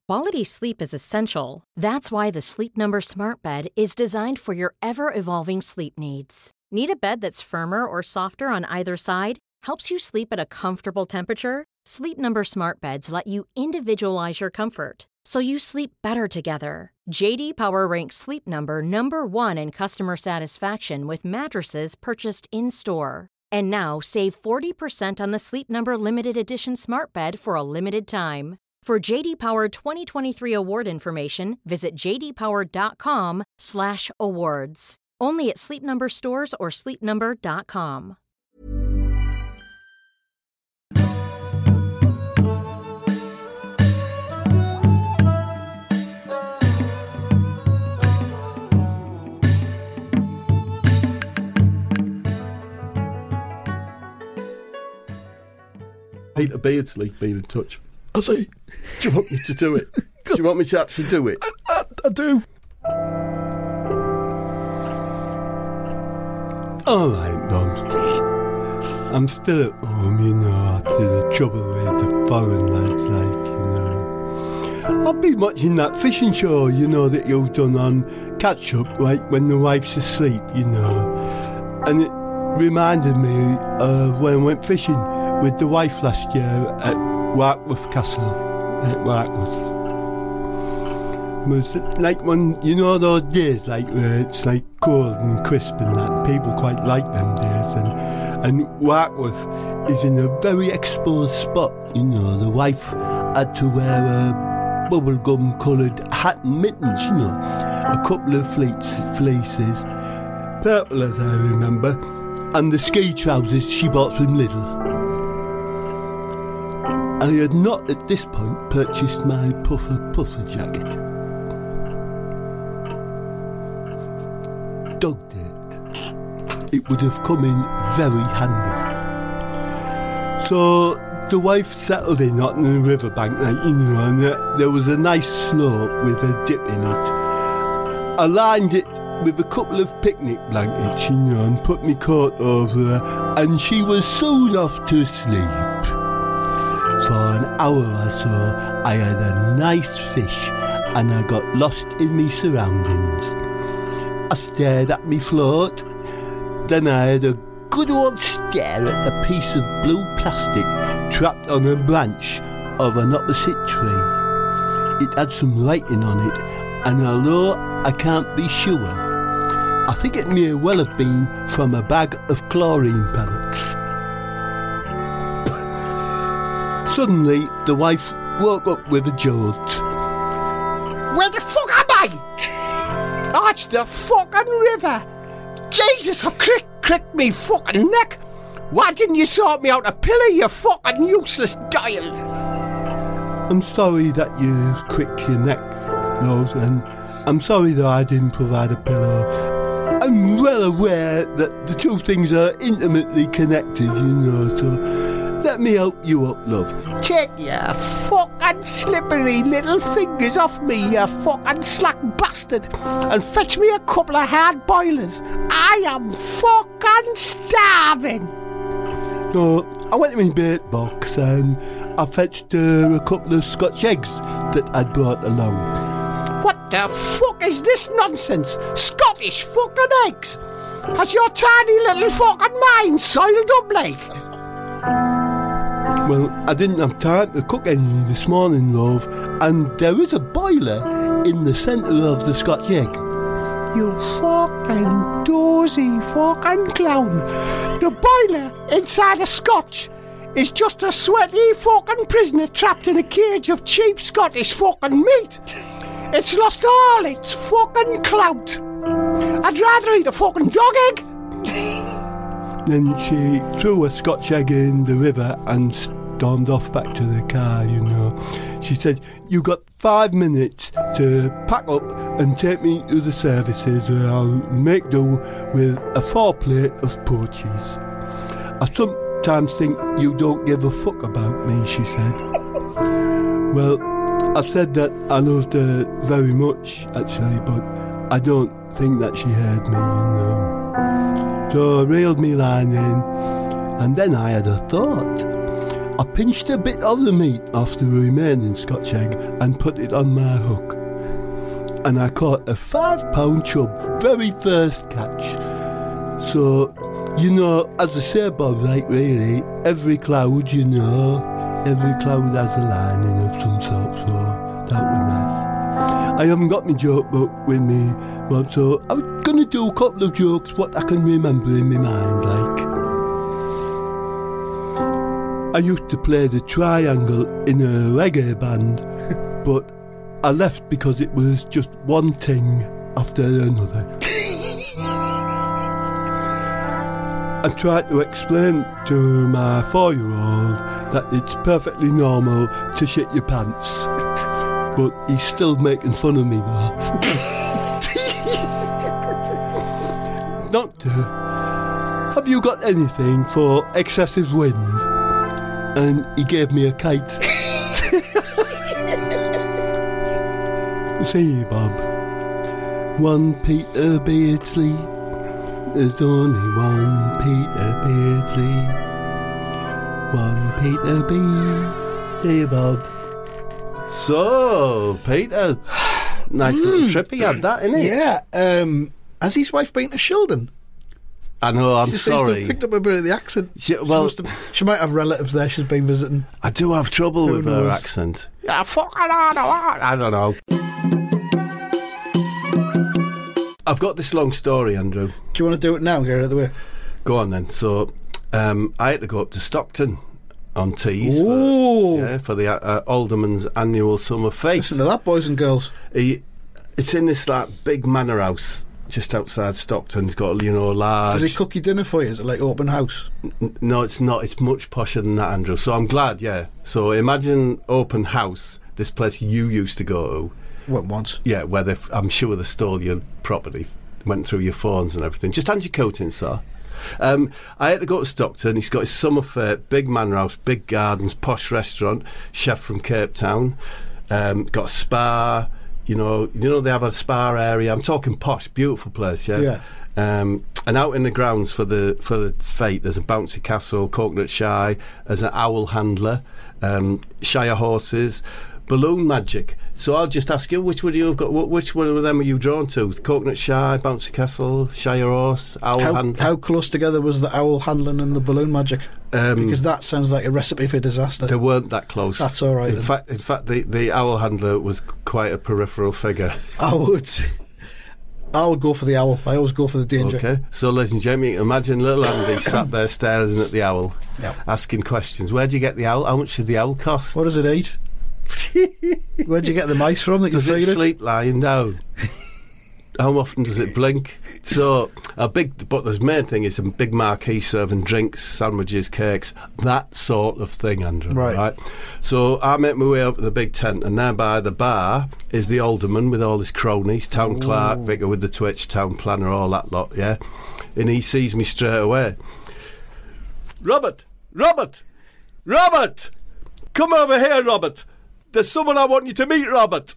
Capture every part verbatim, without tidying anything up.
Quality sleep is essential. That's why the Sleep Number Smart Bed is designed for your ever-evolving sleep needs. Need a bed that's firmer or softer on either side? Helps you sleep at a comfortable temperature? Sleep Number Smart Beds let you individualize your comfort, so you sleep better together. J D Power ranks Sleep Number number one in customer satisfaction with mattresses purchased in-store. And now, save forty percent on the Sleep Number Limited Edition Smart Bed for a limited time. For J D Power twenty twenty-three award information, visit j d power dot com slash awards. Only at Sleep Number stores or sleep number dot com. Peter Beardsley been in touch. I see. Do you want me to do it? Do you want me to actually do it? I, I, I do. All right, Bob. I'm still at home, you know, after the trouble with the foreign lads, like, you know. I've been watching that fishing show, you know, that you've done on Catch Up, like when the wife's asleep, you know. And it reminded me of when I went fishing with the wife last year at Warkworth Castle, at Warkworth. It was like one, you know those days like where it's like cold and crisp and that, people quite like them days, and, and Warkworth is in a very exposed spot, you know, the wife had to wear a bubblegum coloured hat and mittens, you know, a couple of fleets, fleeces, purple as I remember, and the ski trousers she bought from Lidl. I had not at this point purchased my puffer puffer jacket. Dogged it. It would have come in very handy. So the wife settled in on the riverbank, like, you know, and uh, there was a nice slope with a dip in it. I lined it with a couple of picnic blankets, you know, and put my coat over her, and she was soon off to sleep. For an hour or so, I had a nice fish, and I got lost in me surroundings. I stared at me float, then I had a good old stare at a piece of blue plastic trapped on a branch of an opposite tree. It had some writing on it, and although I can't be sure, I think it may well have been from a bag of chlorine pellets. Suddenly, the wife woke up with a jolt. Where the fuck am I? Oh, it's the fucking river. Jesus, I've crick, cricked me fucking neck. Why didn't you sort me out a pillow, you fucking useless dial? I'm sorry that you cricked your neck, Rose, and I'm sorry that I didn't provide a pillow. I'm well aware that the two things are intimately connected, you know, so let me help you up, love. Take your fucking slippery little fingers off me, you fucking slack bastard, and fetch me a couple of hard boilers. I am fucking starving. No, I went to my bait box and I fetched uh, a couple of Scotch eggs that I'd brought along. What the fuck is this nonsense? Scottish fucking eggs? Has your tiny little fucking mind soiled up like? Well, I didn't have time to cook any this morning, love, and there is a boiler in the centre of the Scotch egg. You fucking dozy fucking clown. The boiler inside a Scotch is just a sweaty fucking prisoner trapped in a cage of cheap Scottish fucking meat. It's lost all its fucking clout. I'd rather eat a fucking dog egg. Then she threw a Scotch egg in the river and stormed off back to the car, you know. She said, "You got five minutes to pack up and take me to the services, or I'll make do with a four plate of porches. I sometimes think you don't give a fuck about me," she said. Well, I've said that I loved her very much, actually, but I don't think that she heard me, you know. So I reeled me line in, and then I had a thought. I pinched a bit of the meat off the remaining Scotch egg and put it on my hook. And I caught a five pound chub, very first catch. So, you know, as I say, Bob, like really, every cloud, you know, every cloud has a lining of some sort, so that was nice. I haven't got my joke book with me, Bob, so I'm going to do a couple of jokes, what I can remember in my mind, like. I used to play the triangle in a reggae band, but I left because it was just one thing after another. I tried to explain to my four-year-old that it's perfectly normal to shit your pants, but he's still making fun of me though. Doctor, have you got anything for excessive wind? And he gave me a kite. See, Bob, one Peter Beardsley. There's only one Peter Beardsley. One Peter B. See you, Bob. So, Peter, nice Mm. little trip he had that, innit? Yeah. Um, has his wife been to Shildon? I know, I'm she seems to have sorry. picked up a bit of the accent. She, She well, must have- she might have relatives there she's been visiting. I do have trouble Who with her knows? accent. Yeah, fucking I don't know. I don't know. I've got this long story, Andrew. Do you want to do it now and get it out of the way? Go on then. So, um, I had to go up to Stockton on Tees Ooh. for, yeah, for the uh, Alderman's annual summer feast. Listen to that, boys and girls. He, it's in this like big manor house just outside Stockton. It's got, you know, a large. Does he cook your dinner for you? Is it like open house? N- No, it's not. It's much posher than that, Andrew. So I'm glad, yeah. So imagine open house, this place you used to go to. Went once. Yeah, where they, I'm sure they stole your property, went through your phones and everything. Just hand your coat in, sir. Um, I had to go to Stockton. He's got his summer fair, big manor house, big gardens, posh restaurant, chef from Cape Town, um, got a spa. You know, you know they have a spa area. I'm talking posh, beautiful place. Yeah. Yeah. Um, and out in the grounds for the for the fete, there's a bouncy castle, coconut shy, there's an owl handler, um, shire horses, balloon magic. So I'll just ask you, which would you have got? wh- Which one of them are you drawn to? Coconut shy, bouncy castle, shire horse, owl How, handler. how close together was the owl handling and the balloon magic? Um, Because that sounds like a recipe for disaster. They weren't that close. That's all right In then. fact, in fact, the, the owl handler was quite a peripheral figure. I would. I would go for the owl. I always go for the danger. Okay, so ladies and gentlemen, imagine little Andy sat there staring at the owl, Yep. asking questions. Where do you get the owl? How much did the owl cost? What does it eat? Where'd you get the mice from that you Does it feed it? sleep lying down? How often does it blink? So a big, but the main thing is a big marquee serving drinks, sandwiches, cakes, that sort of thing, Andrew. Right. So I make my way up to the big tent, and there by the bar is the alderman with all his cronies, town clerk, vicar with the twitch, town planner, all that lot. Yeah, and he sees me straight away. Robert, Robert, Robert, come over here, Robert. There's someone I want you to meet, Robert.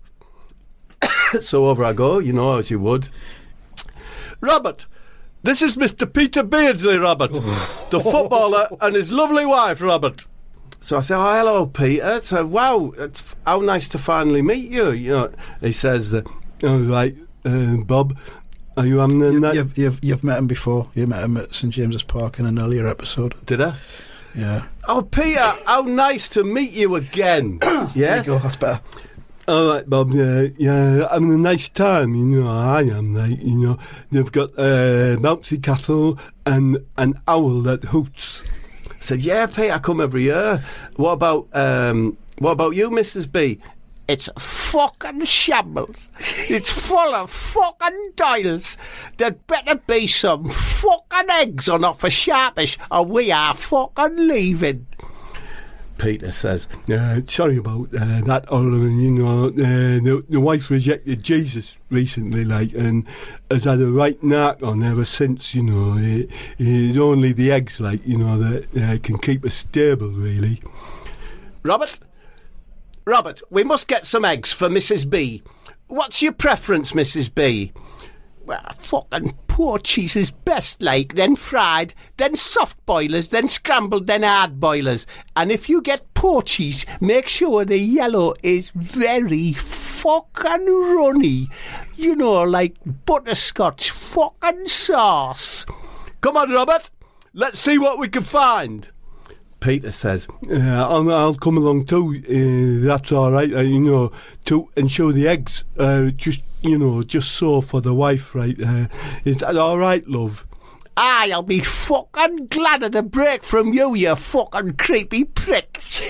So over I go, you know, as you would. Robert, this is Mister Peter Beardsley, Robert, the footballer, and his lovely wife, Robert. So I say, oh, hello, Peter. So, wow, it's, how nice to finally meet you. You know, he says, uh, All right, uh, Bob, are you having a You, night? you've, you've, you've met him before. You met him at St James's Park in an earlier episode. did I? Yeah. Oh, Peter, how nice to meet you again. There Yeah? you go. That's better. All right, Bob. Yeah, yeah, having a nice time. You know, I am. Like, you know, they've got a uh, bouncy castle and an owl that hoots. I said, yeah, Peter, I come every year. What about, um, what about you, Missus B? It's fucking shambles. It's full of fucking dials. There'd better be some fucking eggs on offer sharpish, or we are fucking leaving. Peter says, Uh, sorry about uh, that, Alderman. You know, uh, the, the wife rejected Jesus recently, like, and has had a right knock on ever since. You know, it, it's only the eggs, like, you know, that uh, can keep us stable, really. Robert, Robert, we must get some eggs for Missus B. What's your preference, Missus B? Well, fucking poached cheese is best like, then fried, then soft boilers, then scrambled, then hard boilers. And if you get poached cheese, make sure the yellow is very fucking runny. You know, like butterscotch fucking sauce. Come on, Robert. Let's see what we can find. Peter says, Uh, I'll, I'll come along too. Uh, that's all right. Uh, you know, to and show the eggs. Uh, just you know, just so for the wife, right? Uh, is that all right, love? Aye, I'll be fucking glad of the break from you, you fucking creepy pricks.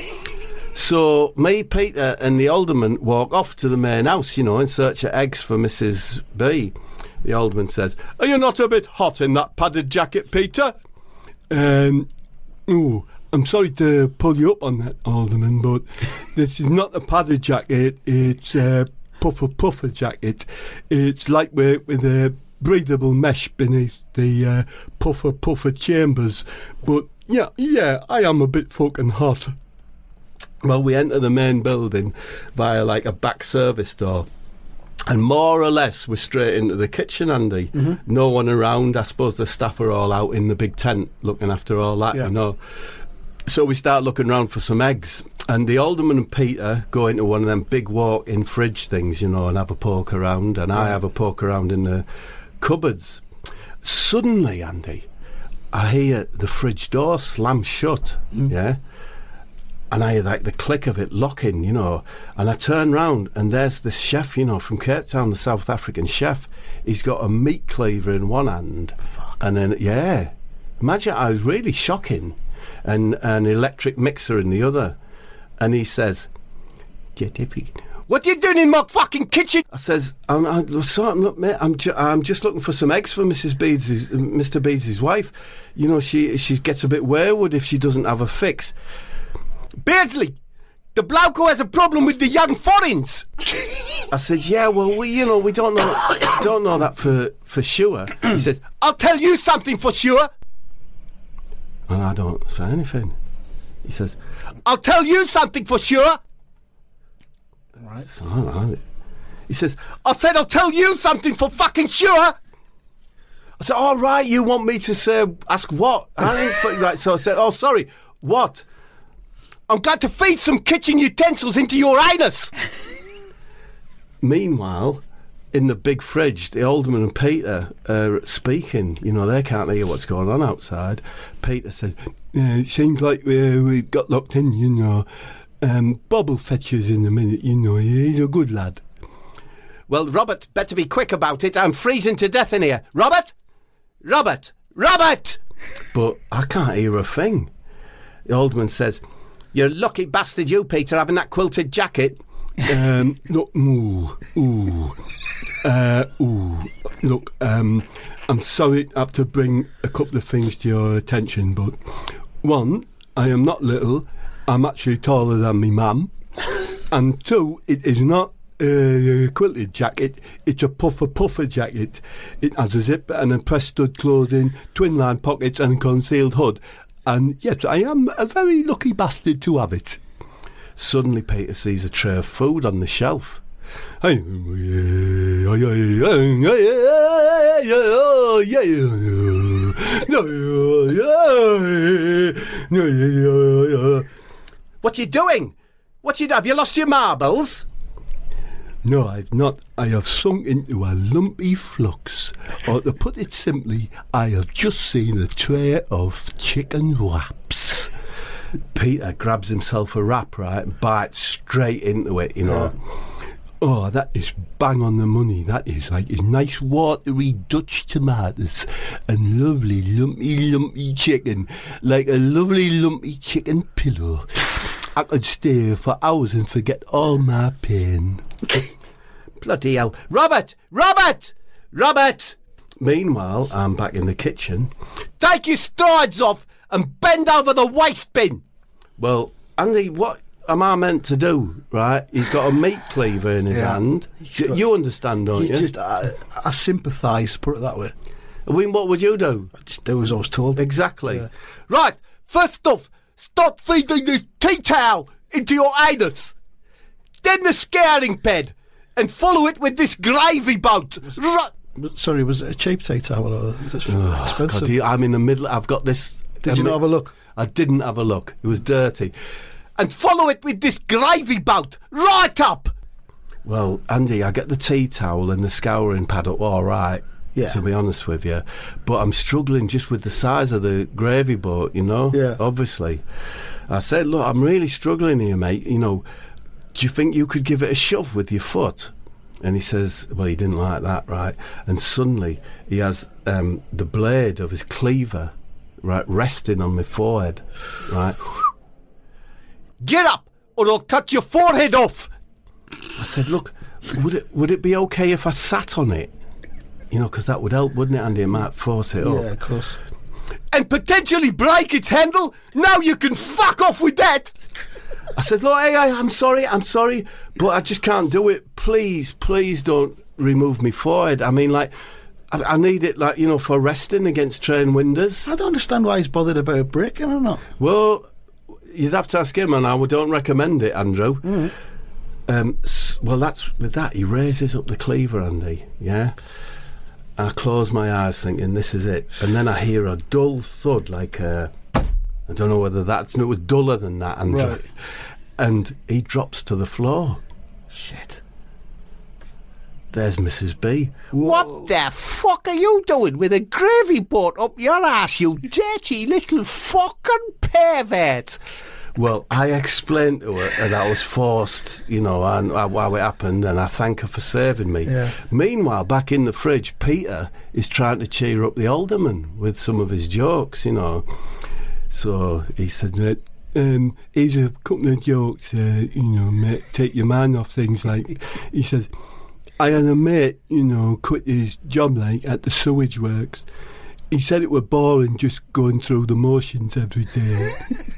so me, Peter, and the alderman walk off to the main house, you know, in search of eggs for Missus B. The alderman says, "Are you not a bit hot in that padded jacket, Peter?" Um, oh. I'm sorry to pull you up on that, Alderman, but this is not a padded jacket. It's a puffer puffer jacket. It's lightweight with a breathable mesh beneath the uh, puffer puffer chambers. But yeah, yeah, I am a bit fucking hot. Well, we enter the main building via like a back service door. And more or less, we're straight into the kitchen, Andy. Mm-hmm. No one around. I suppose the staff are all out in the big tent looking after all that, yeah. you know. So we start looking around for some eggs, and the alderman and Peter go into one of them big walk-in fridge things, you know, and have a poke around, and I have a poke around in the cupboards. Suddenly, Andy, I hear the fridge door slam shut, mm. yeah, and I hear like the click of it locking, you know, and I turn round, and there's this chef, you know, from Cape Town, the South African chef. He's got a meat cleaver in one hand, Fuck. and then, yeah, imagine, I was really shocking. And an electric mixer in the other. And he says, "What are you doing in my fucking kitchen?" I says, I'm, I'm, sorry, look, mate, I'm, ju- I'm just looking for some eggs for Missus Beads' Mister Beads' wife. You know, she she gets a bit wayward if she doesn't have a fix. "Beardsley, the bloke who has a problem with the young foreigns." I said, "Yeah, well, we, you know, we don't know don't know that for, for sure." He says, "I'll tell you something for sure." And I don't say anything. He says, "I'll tell you something for sure." Right. So, right. He says, "I said I'll tell you something for fucking sure." I said, "All right, you want me to say, ask what?" I didn't, right, so I said, "Oh, sorry, what?" "I'm glad to feed some kitchen utensils into your anus." Meanwhile, in the big fridge, the alderman and Peter are speaking. You know, they can't hear what's going on outside. Peter says, uh, "It seems like we, we got locked in, you know. Um, Bob will fetch us in a minute, you know. He's a good lad." "Well, Robert, better be quick about it. I'm freezing to death in here. Robert? Robert! Robert!" But I can't hear a thing. The alderman says, "You're a lucky bastard, you, Peter, having that quilted jacket." um, no, ooh, ooh. Uh, ooh, look, um, I'm sorry to have to bring a couple of things to your attention, but one, I am not little, I'm actually taller than me mum, and two, it is not a quilted jacket, it's a puffer puffer jacket. It has a zip and a press stud clothing, twin line pockets and a concealed hood, and yes, I am a very lucky bastard to have it. Suddenly Peter sees a tray of food on the shelf. Hey, what you doing? What you have you lost your marbles? No, I've not. I have sunk into a lumpy flux. Or to put it simply, I have just seen a tray of chicken wraps. Peter grabs himself a wrap, right, and bites straight into it, you know. Yeah. Oh, that is bang on the money. That is like a nice watery Dutch tomatoes and lovely lumpy lumpy chicken, like a lovely lumpy chicken pillow. I could stay for hours and forget all my pain. Bloody hell. Robert! Robert! Robert! Meanwhile, I'm back in the kitchen. "Take your strides off and bend over the waste bin." Well, Andy, what am I meant to do, right? He's got a meat cleaver in his yeah. hand. Got, you understand, don't you? Just, I, I sympathise, put it that way. I mean, what would you do? I just do as I was told. Exactly. Yeah. Right, first off, stop feeding the tea towel into your anus. Then the scouring pad, and follow it with this gravy boat. Was, Sorry, was it a cheap tea towel or just Oh, expensive? God, you- I'm in the middle. I've got this. Did you um, not have a look? I didn't have a look. It was dirty. And follow it with this gravy bout. Right up! Well, Andy, I get the tea towel and the scouring pad up all right, Yeah. to be honest with you. But I'm struggling just with the size of the gravy boat, you know? Yeah. Obviously. I said, look, I'm really struggling here, mate. You know, do you think you could give it a shove with your foot? And he says, well, he didn't like that, right? And suddenly he has um, the blade of his cleaver, right, resting on my forehead, right? Get up, or I'll cut your forehead off. I said, look, would it would it be okay if I sat on it? You know, because that would help, wouldn't it, Andy? It might force it up. Yeah, of course. And potentially break its handle? Now you can fuck off with that! I said, look, hey, I, I'm sorry, I'm sorry, but I just can't do it. Please, please don't remove me forehead. I mean, like, I, I need it, like, you know, for resting against train windows. I don't understand why he's bothered about breaking or not. Well, you'd have to ask him, and I don't recommend it, Andrew. Mm. Um, s- well, that's with that. He raises up the cleaver, Andy, yeah? I close my eyes thinking, this is it. And then I hear a dull thud, like a... I don't know whether that's... It was duller than that, Andrew. Right. And he drops to the floor. Shit. There's Missus B. What the fuck are you doing with a gravy boat up your ass, you dirty little fucking pervert? Well, I explained to her that I was forced, you know, and how it happened, and I thank her for saving me. Yeah. Meanwhile, back in the fridge, Peter is trying to cheer up the alderman with some of his jokes, you know. So he said, That, um, here's a couple of jokes, uh, you know, mate, take your man off things like, he says, I had a mate, you know, quit his job like at the sewage works. He said it were boring just going through the motions every day.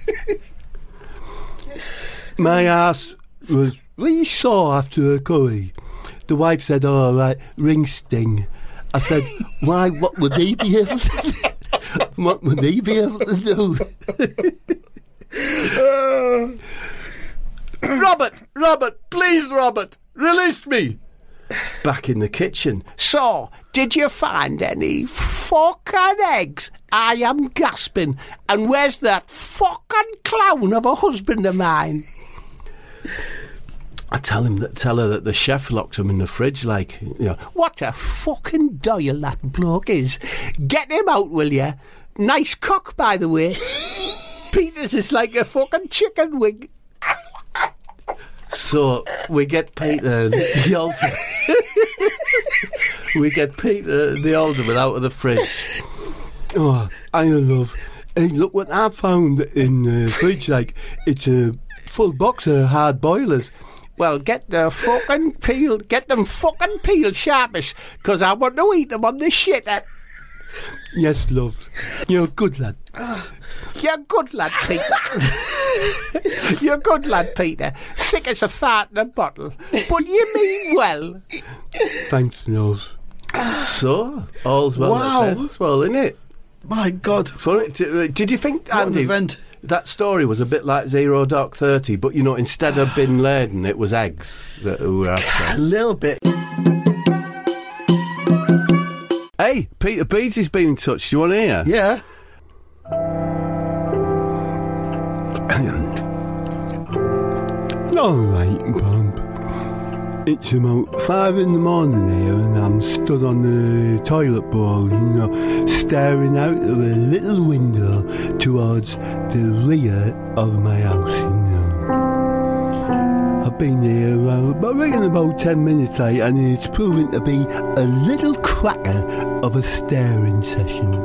My ass was really sore after a curry. The wife said, all right, ring sting. I said, why, what would he be able to do? What would he be able to do? Robert, Robert, please, Robert, release me. Back in the kitchen. So, did you find any fucking eggs? I am gasping. And where's that fucking clown of a husband of mine? I tell him that, tell her that the chef locked him in the fridge, like, you know. What a fucking doyle that bloke is. Get him out, will you? Nice cock, by the way. Peter's is like a fucking chicken wing. So we get Peter, the alderman. we get Peter, the alderman, out of the fridge. Oh, I love. Hey, look what I found in the fridge. Like, it's a full box of hard boilers. Well, get the fucking peel, get them fucking peeled sharpish, because I want to eat them on the shitter. Yes, love. You're a good lad. You're good lad, Peter. You're good lad, Peter. Thick as a fart in a bottle. But you mean well. Thanks, love. So, all's well Wow. that ends well, isn't it? My God. Funny. Did, did you think, What an Andy, event. that story was a bit like Zero Dark Thirty, but, you know, instead of Bin Laden, it was eggs that were A after. little bit. Hey, Peter Beasley's been in touch. Do you want to hear? Yeah. All right, Bump. It's about five in the morning here, and I'm stood on the toilet bowl, you know, staring out of a little window towards the rear of my house, you know. I've been here uh, about, I reckon about ten minutes, like, and it's proving to be a little cracker of a staring session.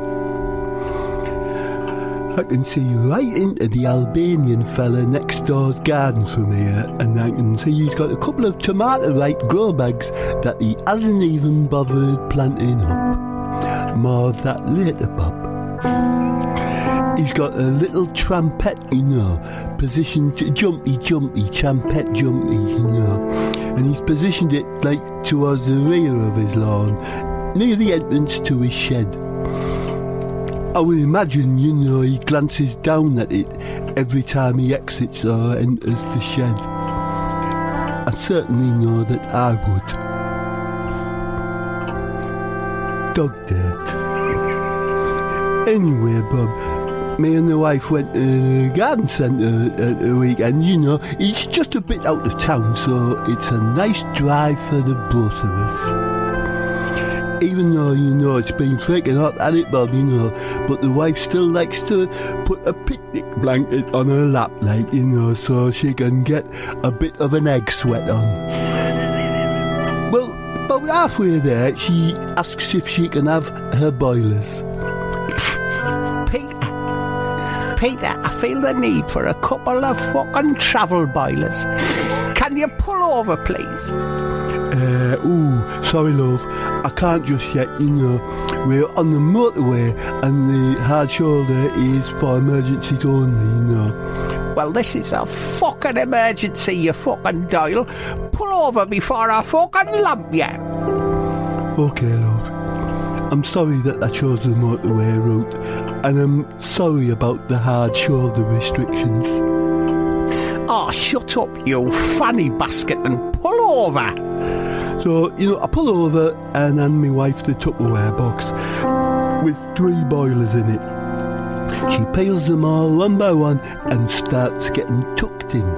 I can see right into the Albanian fella next door's garden from here, and I can see he's got a couple of tomato-like grow bags that he hasn't even bothered planting up. More of that later, Bob. He's got a little trumpet, you know, positioned to jumpy, jumpy, trumpet, jumpy, you know, and he's positioned it like towards the rear of his lawn, near the entrance to his shed. I would imagine, you know, he glances down at it every time he exits or enters the shed. I certainly know that I would. dog dirt. Anyway, Bob, me and the wife went to the garden centre at the weekend. You know, it's just a bit out of town, so it's a nice drive for the both of us. Even though, you know, it's been freaking hot at it, Bob, you know, but the wife still likes to put a picnic blanket on her lap, like, you know, so she can get a bit of an egg sweat on. Well, about halfway there, she asks if she can have her boilers. Peter, Peter, I feel the need for a couple of fucking travel boilers. Can you pull over, please? Uh, ooh, sorry, love. I can't just yet, you know. We're on the motorway and the hard shoulder is for emergencies only, you know. Well, this is a fucking emergency, you fucking Doyle. Pull over before I fucking lump you. Okay, love. I'm sorry that I chose the motorway route, and I'm sorry about the hard shoulder restrictions. Oh, shut up, you fanny basket, and pull over. So, you know, I pull over and hand my wife the Tupperware box with three boilers in it. She peels them all one by one and starts getting tucked in.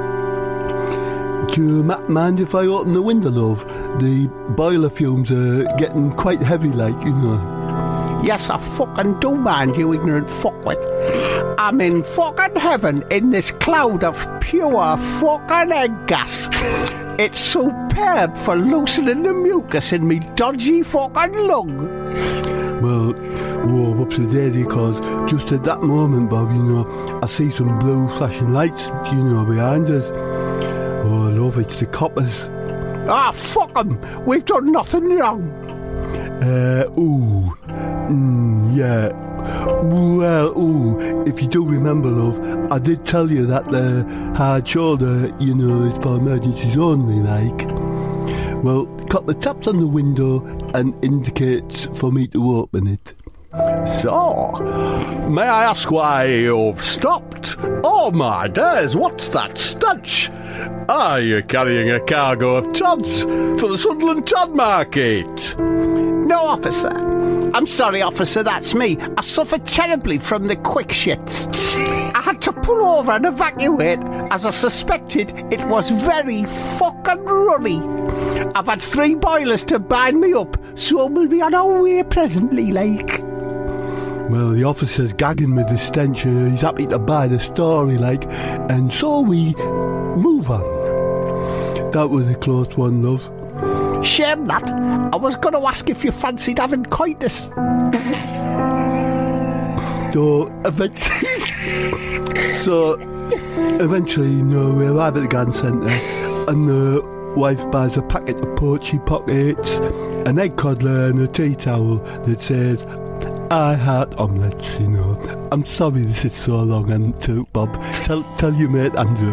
Do you ma- mind if I open the window, love? The boiler fumes are getting quite heavy, like, you know. Yes, I fucking do mind, you ignorant fuckwit. I'm in fucking heaven in this cloud of pure fucking egg gas. It's superb for loosening the mucus in me dodgy fucking lung. Well, whoa, up to daisy, cause just at that moment, Bob, you know, I see some blue flashing lights, you know, behind us. Oh, love, it's the coppers. Ah, fuck them. We've done nothing wrong. Uh, ooh, mm, yeah. Well, ooh, if you do remember, love, I did tell you that the hard shoulder, you know, is for emergencies only, like. Well, copper taps on the window and indicates for me to open it. So, may I ask why you've stopped? Oh my days, what's that stench? Are you carrying a cargo of tods for the Sunderland Tod Market? No, officer. I'm sorry, officer, that's me. I suffered terribly from the quick shits. I had to pull over and evacuate as I suspected it was very fucking runny. I've had three boilers to bind me up, so we'll be on our way presently, like. Well, the officer's gagging with the stench and he's happy to buy the story, like, and so we move on. That was a close one, love. Shame that. I was going to ask if you fancied having coitus. So, eventually, so, eventually, you know, we arrive at the garden centre and the wife buys a packet of poachy pockets, an egg coddler and a tea towel that says, I heart omelettes, you know. I'm sorry this is so long and too, Bob. Tell, tell your mate Andrew.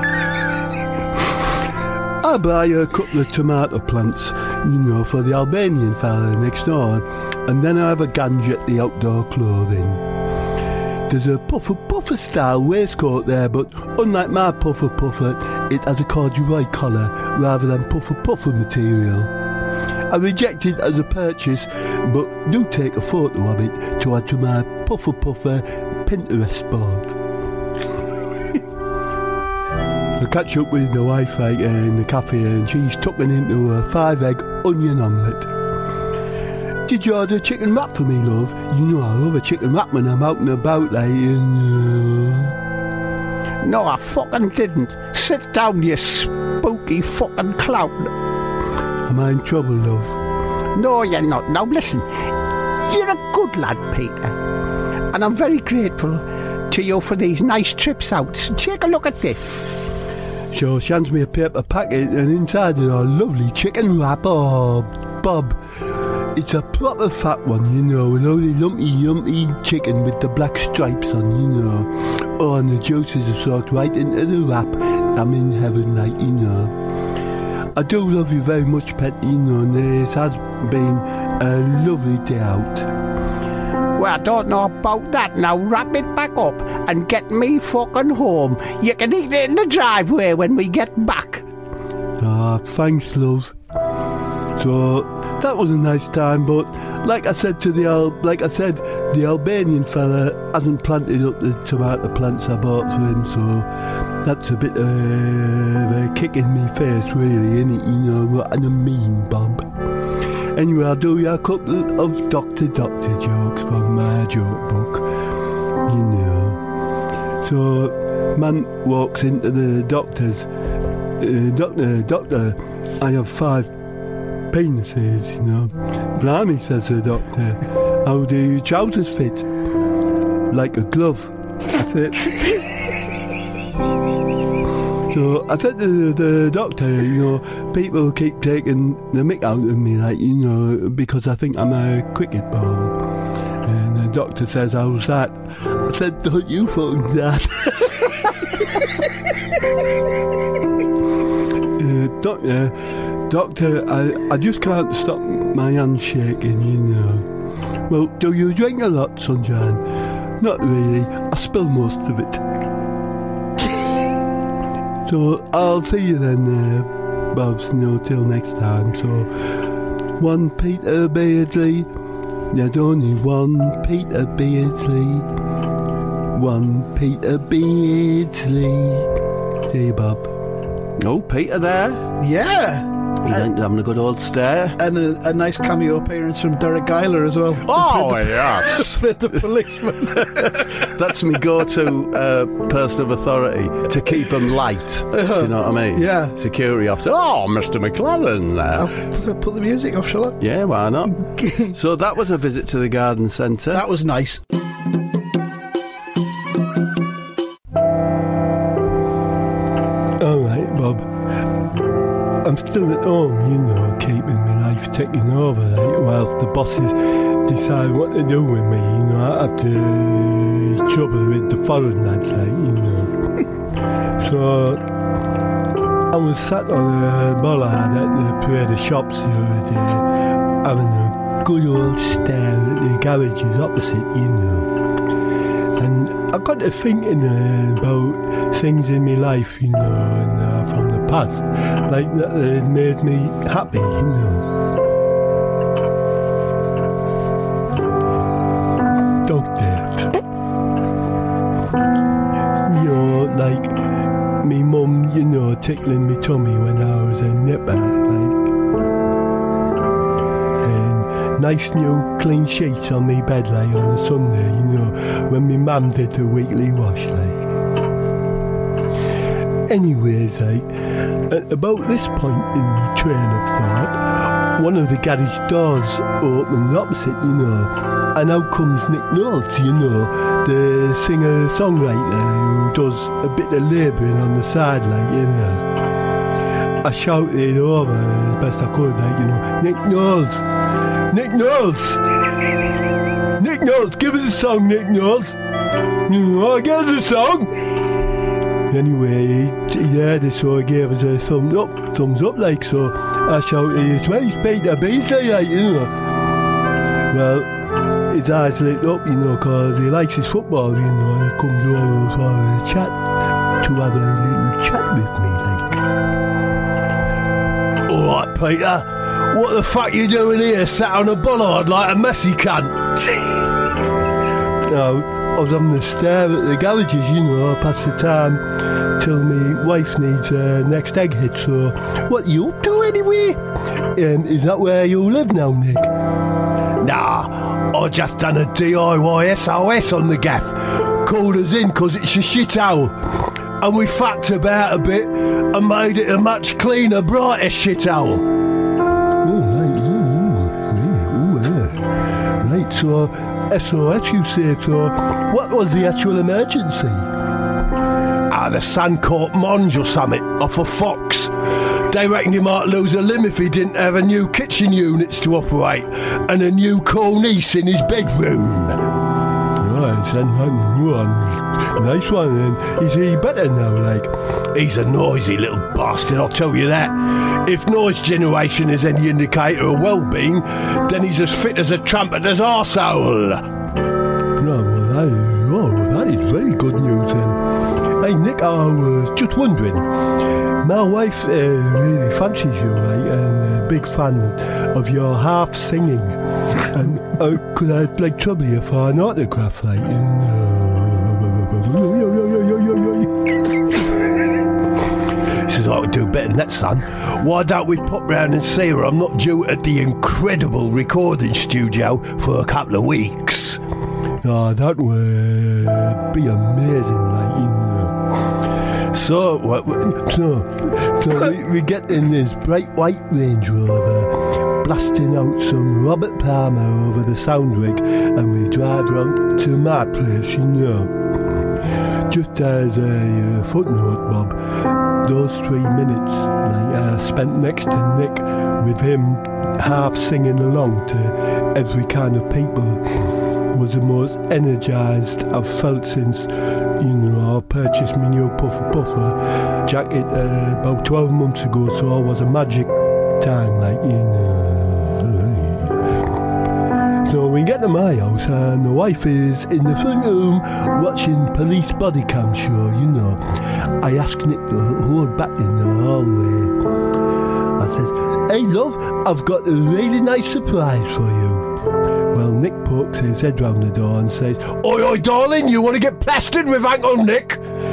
I buy a couple of tomato plants, you know, for the Albanian fella next door, and then I have a ganj at the outdoor clothing. There's a puffer puffer style waistcoat there, but unlike my puffer puffer, it has a corduroy collar rather than puffer puffer material. I reject it as a purchase, but do take a photo of it to add to my puffer puffer Pinterest board. I catch up with the wife like, uh, in the cafe and she's tucking into a five-egg onion omelette. Did you order chicken wrap for me, love? You know I love a chicken wrap when I'm out and about, like, and, uh... No, I fucking didn't. Sit down, you spooky fucking clown. Am I in trouble, love? No, you're not. Now listen, you're a good lad, Peter, and I'm very grateful to you for these nice trips out. So take a look at this. So she hands me a paper packet and inside is a lovely chicken wrap. Oh, Bob, it's a proper fat one, you know, with only lumpy, lumpy chicken with the black stripes on, you know. Oh, and the juices are soaked right into the wrap. I'm in heaven, like, you know. I do love you very much, pet, you know, and this has been a lovely day out. Well, I don't know about that. Now wrap it back up and get me fucking home. You can eat it in the driveway when we get back. Ah, thanks, love. So, that was a nice time, but like I said to the Al- like I said, the Albanian fella hasn't planted up the tomato plants I bought for him, so that's a bit of a kick in me face, really, innit? You know what I mean, Bob? Anyway, I'll do you a couple of Doctor Doctor jokes from my joke book, you know. So, man walks into the doctor's, uh, doctor, doctor, I have five penises, you know. Blimey, says the doctor, how do your trousers fit? Like a glove. That's it. So I said to the, the doctor, you know, people keep taking the mick out of me, like, you know, because I think I'm a cricket ball. And the doctor says, how's that? I said, don't you phone that. uh, doctor, doctor, I, I just can't stop my hands shaking, you know. Well, do you drink a lot, Sunshine? Not really, I spill most of it. So I'll see you then, uh, Bobs, no, till next time. So, one Peter Beardsley, there's only one Peter Beardsley, one Peter Beardsley. See you, Bob. Oh, Peter there. Yeah. He's Uh, having a good old stare. And a, a nice cameo appearance from Derek Geiler as well. Oh, yes. Played the policeman. That's my go-to uh, person of authority to keep them light. Do you know what I mean? Yeah. Security officer. Oh, Mister McLaren there. I'll put, put the music off, shall I? Yeah, why not? So that was a visit to the garden centre. That was nice. All right, Bob. I'm still at home, you know, keeping my life ticking over, like, whilst the bosses decide what to do with me, you know. I have to trouble with the foreign lads, like, you know. So, I was sat on a bollard at the parade of shops the other day, having a good old stare at the garages opposite, you know. And I got to thinking uh, about things in my life, you know, and uh, from the past, like that uh, made me happy, you know. Doctor, you know, like me mum, you know, tickling me tummy when I was a nipper, like. Nice new clean sheets on me bed, like, on a Sunday, you know, when me mum did the weekly wash, like. Anyways, like, at about this point in the train of thought, one of the garage doors opened opposite, you know, and out comes Nick Knowles, you know, the singer-songwriter who does a bit of labouring on the side, like, you know. I shouted over as best I could, like, you know, Nick Knowles! Nick Knowles! Nick Knowles, give us a song, Nick Knowles! Oh, give us a song! Anyway, he, he heard it, so he gave us a thumb up, thumbs up, like, so I shouted, it's me, Peter Beardsley, like, you know. Well, his eyes lit up, you know, because he likes his football, you know, and he comes over for a chat, to have a little chat with me, like. Alright, Peter. What the fuck you doing here, sat on a bollard like a messy cunt? No, I was having a stare at the garages, you know, past the time till me wife needs her uh, next egg hit, so what are you up to anyway? Um, is that where you live now, Nick? Nah, I just done a D I Y S O S on the gaff. Called us in cause it's a shithole. And we fucked about a bit and made it a much cleaner, brighter shithole. Right, so S O S you say, so what was the actual emergency? Ah, the son caught Monge or something off a fox. They reckon he might lose a limb if he didn't have a new kitchen units to operate and a new cornice in his bedroom. Right, then, one. Nice one then. Is he better now, like? He's a noisy little bastard, I'll tell you that. If noise generation is any indicator of well-being, then he's as fit as a trumpeter's arsehole. No, well, that is, oh, that is very good news then. Hey, Nick, I was just wondering, my wife uh, really fancies you, like, and uh, big fan of your half singing. And uh, could I like trouble you for an autograph, like? You know? He says, I could do better than that, son. Why don't we pop round and see her? I'm not due at the incredible recording studio for a couple of weeks. Oh, that would be amazing, like, you know. So, what, so, so we, we get in this bright white Range Rover, blasting out some Robert Palmer over the sound rig, and we drive round to my place, you know. Just as a uh, footnote, Bob, those three minutes like, uh, spent next to Nick, with him half singing along to Every Kind of People, was the most energised I've felt since, you know, I purchased my new Puffer Puffer jacket uh, about twelve months ago, so it was a magic time, like, you know. So we get to my house and the wife is in the front room watching Police Body Cam show, you know. I asked Nick to hold back in the hallway. I said, hey love, I've got a really nice surprise for you. Well, Nick pokes his head round the door and says, oi, oi, darling, you want to get plastered with Uncle Nick?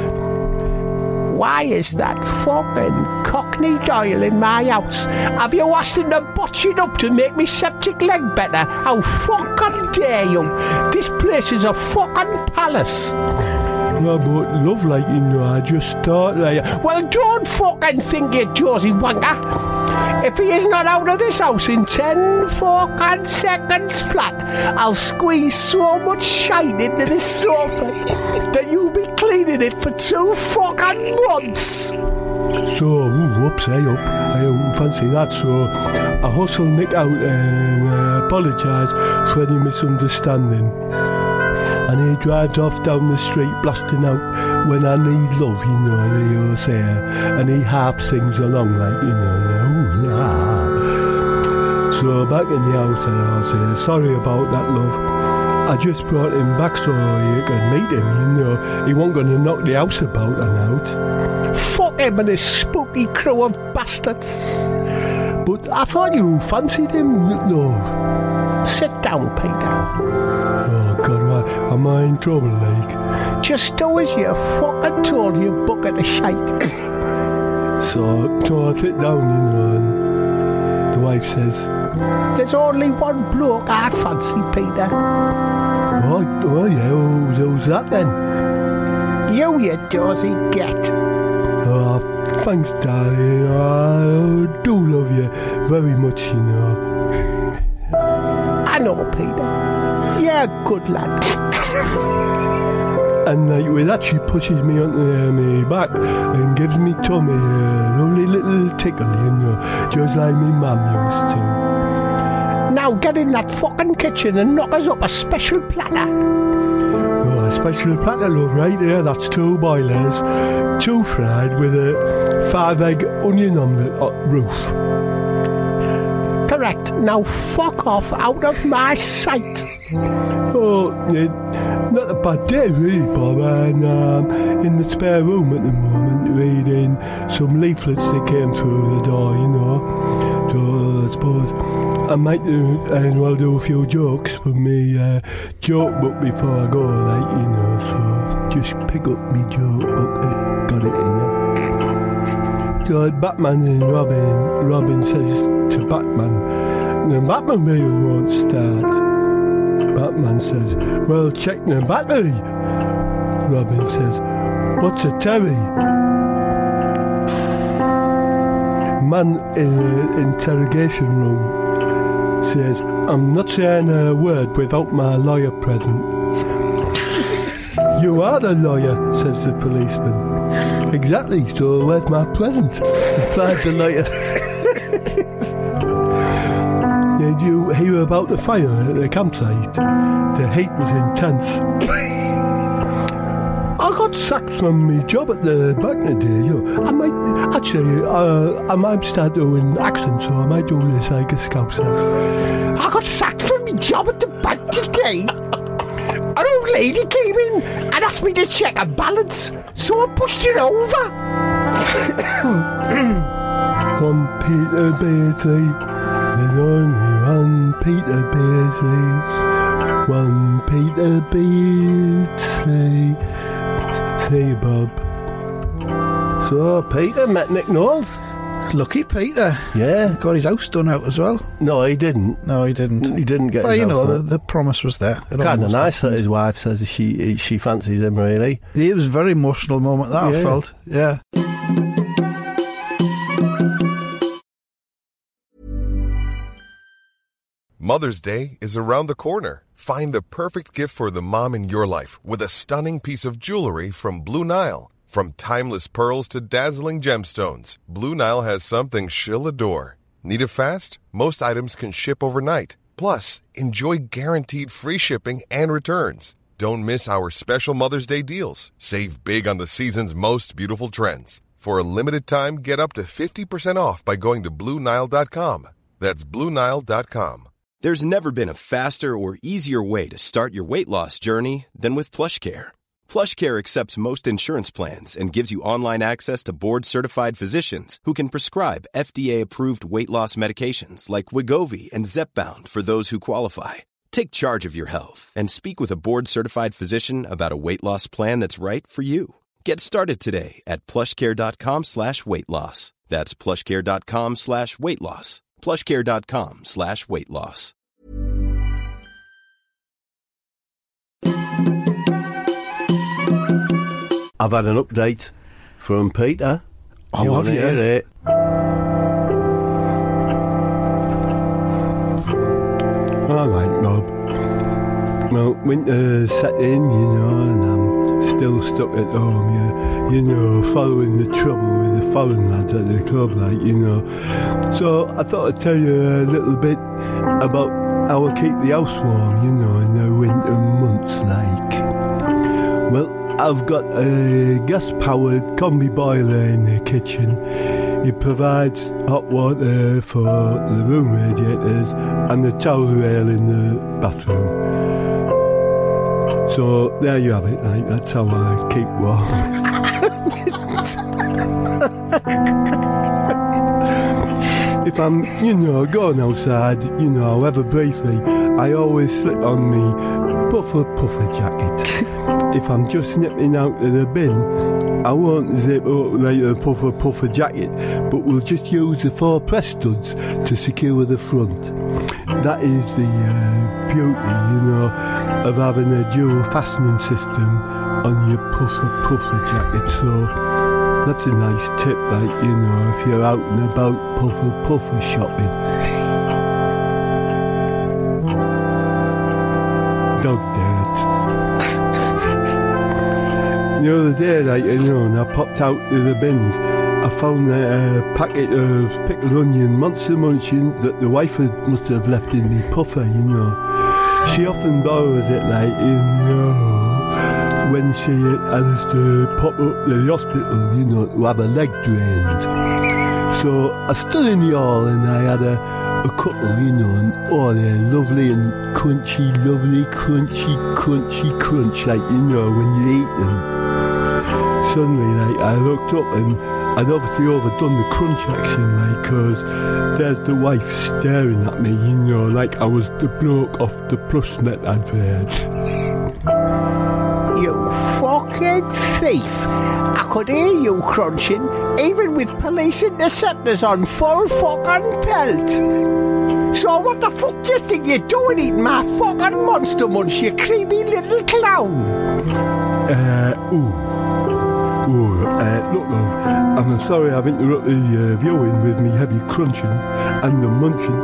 Why is that fucking Cockney Doyle in my house? Have you asked him to botch it up to make me septic leg better? How fucking dare you? This place is a fucking palace. No, but love, like, you know, I just thought, like... Well, don't fucking think it, Josie Wanker. If he is not out of this house in ten fucking seconds flat, I'll squeeze so much shite into this sofa that you'll be cleaning it for two fucking months. So, whoops, I up. I don't fancy that, so I hustle Nick out and uh, apologise for any misunderstanding. And he drives off down the street blasting out When I Need Love, you know, they all say, and he half sings along like, you know, ooh, yeah. So back in the house I say, sorry about that, love. I just brought him back so you could meet him, you know. He wasn't going to knock the house about and out. Fuck him and his spooky crew of bastards. But I thought you fancied him, love. Sit down, Peter. Oh, God, why, am I in trouble, like? Just do as you fucking told, you bucket of shite. So, so I sit down, you know, and the wife says, there's only one bloke I fancy, Peter. Oh, oh yeah, who's, who's that then? You, you dozy get. Oh, thanks, darling. I do love you very much, you know. I know, Peter. You're a good lad. And like with that, she pushes me onto uh, my back and gives me tummy a lovely little tickle, you know, just like me mum used to. Now get in that fucking kitchen and knock us up a special platter. Oh, a special platter, love, right there. That's two boilers, two fried with a five-egg onion omelette uh, roof. Correct. Now fuck off out of my sight. Oh, it, not a bad day, really, Bob. And um, in the spare room at the moment, reading some leaflets that came through the door, you know. So I suppose I might do, and well do a few jokes from me uh, joke book before I go, like, you know. So just pick up me joke book. Uh, got it here. So Batman and Robin, Robin says to Batman, the Batmobile won't start. Batman says, well, check the battery. Robin says, what's a Terry? Man in the interrogation room says, I'm not saying a word without my lawyer present. You are the lawyer, says the policeman. Exactly, so where's my present? Replied the lawyer. Did you hear about the fire at the campsite? The heat was intense. I got sacked from my job at the back of the day. You know. I might actually, uh, I might start doing accents, so I might do this like a scouser. I got sacked from my job at the bank today. An old lady came in and asked me to check a balance, so I pushed it over. One Peter Beardsley. There's only one Peter Beardsley. One Peter Beardsley. See you, Bob. So, Peter met Nick Knowles. Lucky Peter. Yeah. Got his house done out as well. No, he didn't. No, he didn't. He didn't get But his you house know, the, done. the promise was there. It Kind of almost nice that happened. his wife says she she fancies him, really. It was a very emotional moment that Yeah. I felt. Yeah. Mother's Day is around the corner. Find the perfect gift for the mom in your life with a stunning piece of jewelry from Blue Nile. From timeless pearls to dazzling gemstones, Blue Nile has something she'll adore. Need it fast? Most items can ship overnight. Plus, enjoy guaranteed free shipping and returns. Don't miss our special Mother's Day deals. Save big on the season's most beautiful trends. For a limited time, get up to fifty percent off by going to Blue Nile dot com. That's Blue Nile dot com. There's never been a faster or easier way to start your weight loss journey than with PlushCare. PlushCare accepts most insurance plans and gives you online access to board-certified physicians who can prescribe F D A-approved weight loss medications like Wegovy and Zepbound for those who qualify. Take charge of your health and speak with a board-certified physician about a weight loss plan that's right for you. Get started today at plushcare.com slash weight loss. That's plushcare.com slash weight loss. plushcare.com slash weight loss. I've had an update from Peter. Oh, You have wanna you? hear it? All right, Bob. Well, winter's set in, you know, and I'm still stuck at home, yeah. You know, following the trouble with the foreign lads at the club, like, you know. So I thought I'd tell you a little bit about how I keep the house warm, you know, in the winter months, like. Well, I've got a gas-powered combi boiler in the kitchen. It provides hot water for the room radiators and the towel rail in the bathroom. So there you have it, like, that's how I keep warm. If I'm, you know, going outside, you know, however briefly, I always slip on me puffer puffer jacket. If I'm just nipping out of the bin, I won't zip up like a puffer puffer jacket, but we'll just use the four press studs to secure the front. That is the uh, beauty, you know, of having a dual fastening system on your puffer puffer jacket. So that's a nice tip, like, you know, if you're out and about puffer puffer shopping. Dog dirt. The other day, like, you know, and I popped out to the bins, I found a uh, packet of pickled onion monster munching that the wife had, must have left in the puffer, you know. She often borrows it, like, you know, when she has to pop up to the hospital, you know, to have her leg drained. So I stood in the hall and I had a, a couple, you know, and oh, they're lovely and crunchy, lovely, crunchy, crunchy, crunch, like, you know, when you eat them. Suddenly, like, I looked up and I'd obviously overdone the crunch action, like, cause there's the wife staring at me, you know, like I was the bloke off the Plusnet advert. You fucking thief! I could hear you crunching, even with police interceptors on full fucking pelt. So what the fuck do you think you're doing eating my fucking monster munch, you creepy little clown? Uh, ooh. Ooh, uh, look, love, I'm sorry I've interrupted the uh, viewing with me heavy crunching and the munching.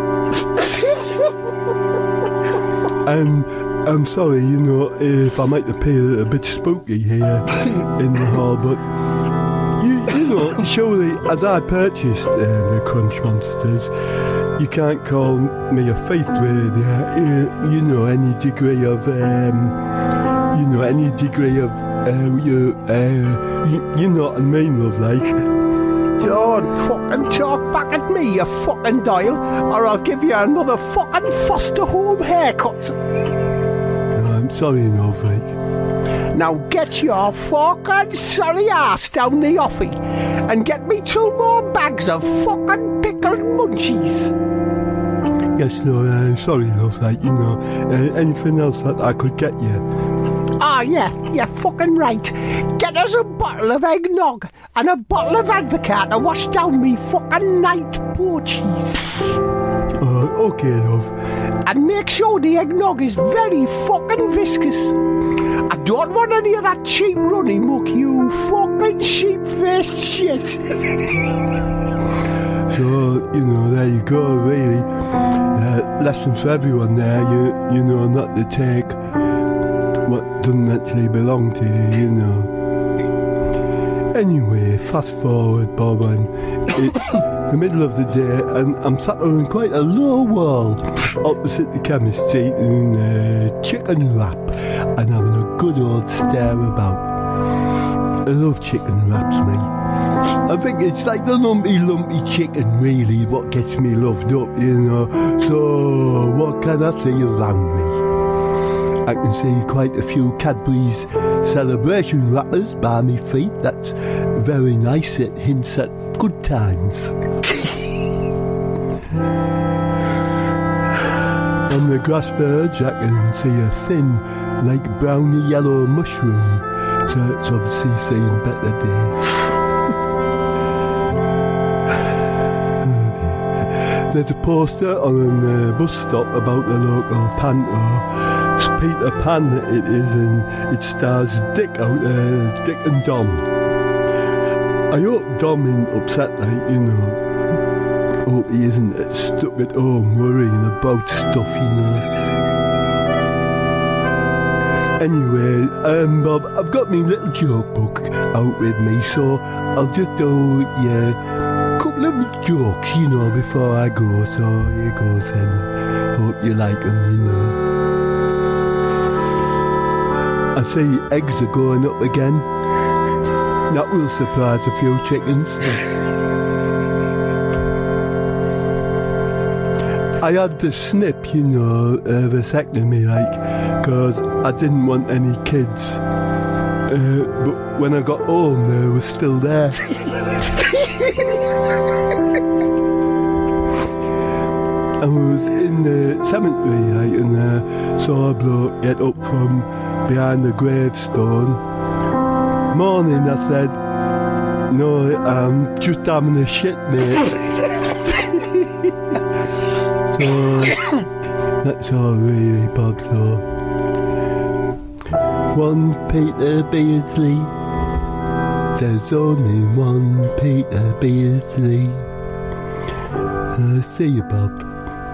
And I'm sorry, you know, if I might appear a bit spooky here in the hall, but you, you know, surely as I purchased uh, the Crunch Monsters, you can't call me a thief with, uh, you know, any degree of, um, you know, any degree of, uh, you, uh, you, you know what I mean, love, like. Don't fucking talk back at me, you fucking Doyle, or I'll give you another fucking foster home haircut. I'm sorry, love, like. Now get your fucking sorry ass down the offie and get me two more bags of fucking pickled little munchies. Yes, no, uh, sorry, love, like, you know, uh, anything else that I could get you? Ah, yeah, you're fucking right. Get us a bottle of eggnog and a bottle of Advocaat to wash down me fucking night porchies. Uh, okay, love. And make sure the eggnog is very fucking viscous. I don't want any of that cheap runny muck, you fucking sheep-faced shit. So, you know, there you go, really. Uh, lesson for everyone there, you, you know, not to take what doesn't actually belong to you, you know. Anyway, fast forward, Bob, and it's the middle of the day, and I'm sat on quite a low wall opposite the chemist eating a chicken wrap and having a good old stare about. I love chicken wraps, me. I think it's like the lumpy, lumpy chicken, really, what gets me loved up, you know. So, what can I say around me? I can see quite a few Cadbury's celebration wrappers by me feet. That's very nice. It hints at good times. On the grass verge, I can see a thin, like browny yellow mushroom. So it's obviously seen better days. Oh, there's a poster on a bus stop about the local panto. It's Peter Pan it is, and it stars Dick out there, Dick and Dom. I hope Dom isn't upset, like, you know. Hope he isn't stuck at home worrying about stuff, you know. Anyway, um, Bob, I've got my little joke book out with me, so I'll just do, yeah, a couple of jokes, you know, before I go. So here goes then. Hope you like them, you know. I see eggs are going up again. That will surprise a few chickens. I had the snip, you know, uh, vasectomy, like, because I didn't want any kids. Uh, but when I got home, they were still there. I was in the cemetery, right, and uh, saw a bloke get up from behind the gravestone. Morning, I said, no, I'm just having a shit, mate. So, that's all really, Bob, so. One Peter Beardsley, there's only one Peter Beardsley. Uh, see you, Bob.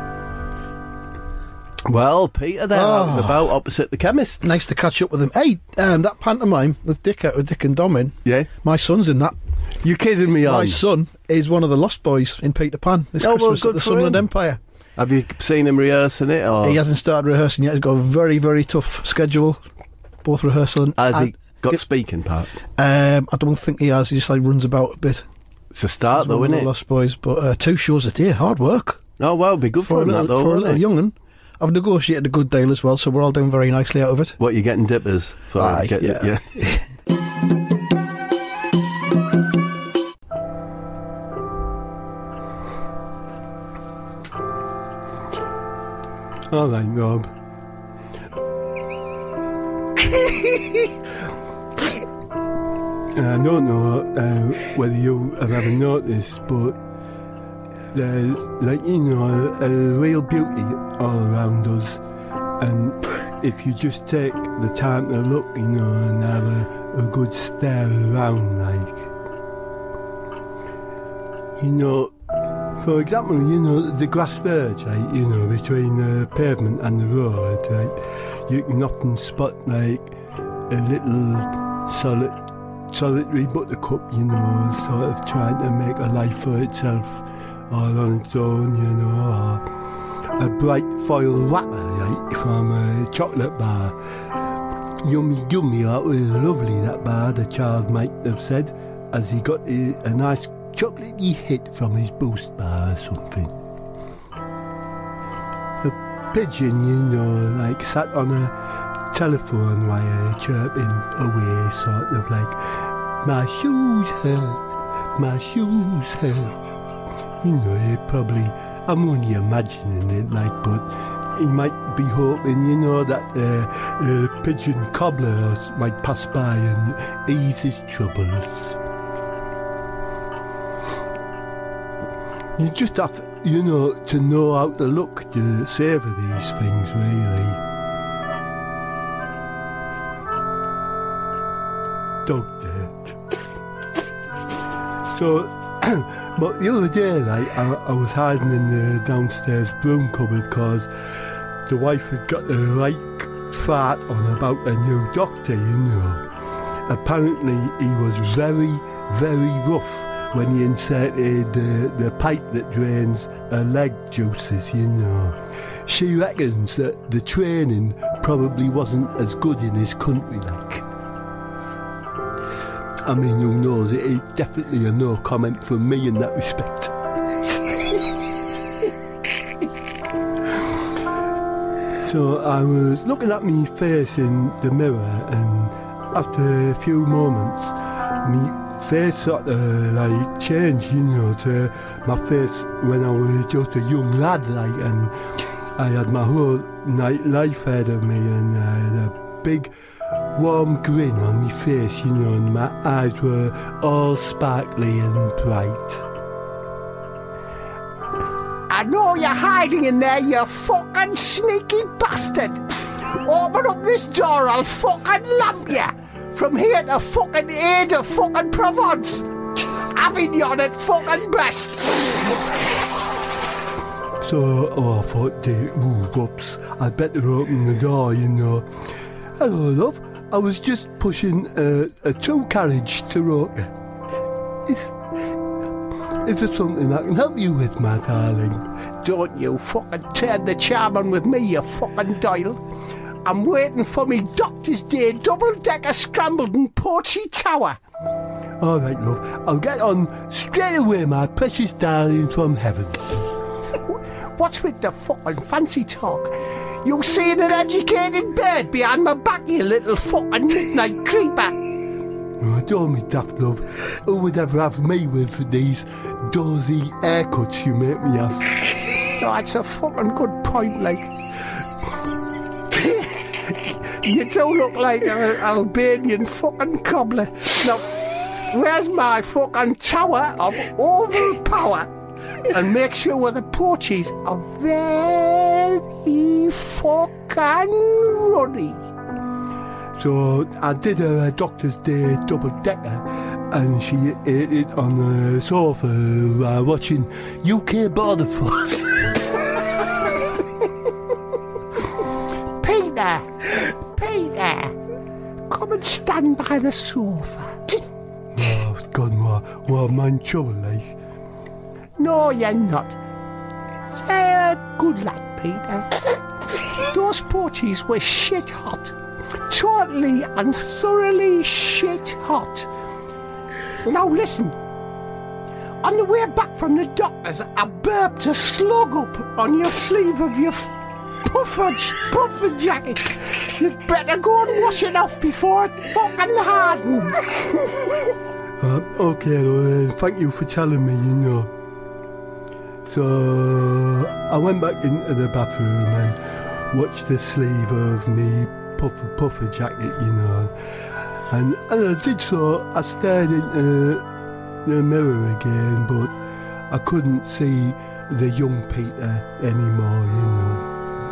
Well, Peter there, Oh. out and about opposite the chemist. Nice to catch up with him. Hey, um, that pantomime with Dick out with Dick and Dom in. Yeah? My son's in that. You kidding me, My on? son is one of the Lost Boys in Peter Pan this Oh, well, Christmas good at the for Sunderland him. Empire. Have you seen him rehearsing it? Or He hasn't started rehearsing yet. He's got a very, very tough schedule, both rehearsal and... has and he got it- speaking part? Um, I don't think he has. He just like runs about a bit. It's a start, He's though, one of isn't the it? Lost Boys, but uh, two shows a day, hard work Oh, well, it'd be good for, for a him, little, that, though, for a wouldn't little it? young'un. I've negotiated a good deal as well, so we're all doing very nicely out of it. What, you getting dippers? For Aye, get, yeah. All right, Rob. I don't know uh, whether you have ever noticed, but there's, like, you know, a, a real beauty all around us. And if you just take the time to look, you know, and have a, a good stare around, like, you know, for example, you know, the grass verge, like, you know, between the pavement and the road, like, you can often spot, like, a little solid, solitary buttercup, you know, sort of trying to make a life for itself all on its own, you know, or a bright foil wrapper, like, from a chocolate bar. Yummy, yummy, that was lovely, that bar, the child might have said, as he got a, a nice chocolatey hit from his boost bar or something. A pigeon, you know, like, sat on a telephone wire chirping away, sort of like, my shoes hurt, my shoes hurt. you know, he probably, I'm only imagining it, like, but he might be hoping, you know, that uh, uh, pigeon cobbler might pass by and ease his troubles. You just have, you know, to know how to look to savour these things, really. Dog dead. So, but the other day, like, I, I was hiding in the downstairs broom cupboard because the wife had got a right fart on about a new doctor, you know. Apparently, he was very, very rough when he inserted the, the pipe that drains her leg juices, you know. She reckons that the training probably wasn't as good in his country, like. I mean, who knows, it is definitely a no comment from me in that respect. So I was looking at me face in the mirror, and after a few moments, me face sort of like changed, you know, to my face when I was just a young lad, like, and I had my whole night life ahead of me, and I had a big warm grin on my face, you know, and my eyes were all sparkly and bright. I know you're hiding in there, you fucking sneaky bastard. Open up this door, I'll fucking lamp you. From here to fucking Aix to fucking Provence. Avignon at fucking best. So, oh, I thought, ooh, whoops, I'd better open the door, you know. Hello, love. I was just pushing a, a two-carriage to Roker. Is, is there something I can help you with, my darling? Don't you fucking turn the charm on with me, you fucking Doyle. I'm waiting for me Doctor's Day double-decker scrambled in Porchy Tower. All right, love. I'll get on straight away, my precious darling from heaven. What's with the fucking fancy talk? You seen an educated bird behind my back, you little fucking midnight creeper? Oh, don't be daft, love. Who would ever have me with these dozy haircuts you make me have? No, that's a fucking good point, like. You do look like an Albanian fucking cobbler. Now, where's my fucking tower of oval power? And make sure the porches are very fucking runny. So I did a Doctor's Day double-decker, and she ate it on the sofa while watching U K Border Force. Peter! Peter! Come and stand by the sofa. Oh, God, what, what am I in trouble, like? No, you're not. You're a good lad, Peter. Those porches were shit hot. Totally and thoroughly shit hot. Now listen. On the way back from the doctor's, I burped a slug up on your sleeve of your puffer, puffer jacket. You'd better go and wash it off before it fucking hardens. Uh, okay, well, thank you for telling me, you know. So I went back into the bathroom and watched the sleeve of me puffer puffer jacket, you know. And as I did so, I stared into the mirror again, but I couldn't see the young Peter anymore, you know.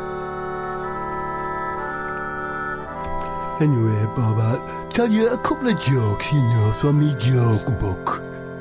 Anyway, Bob, I'll tell you a couple of jokes, you know, from me joke book.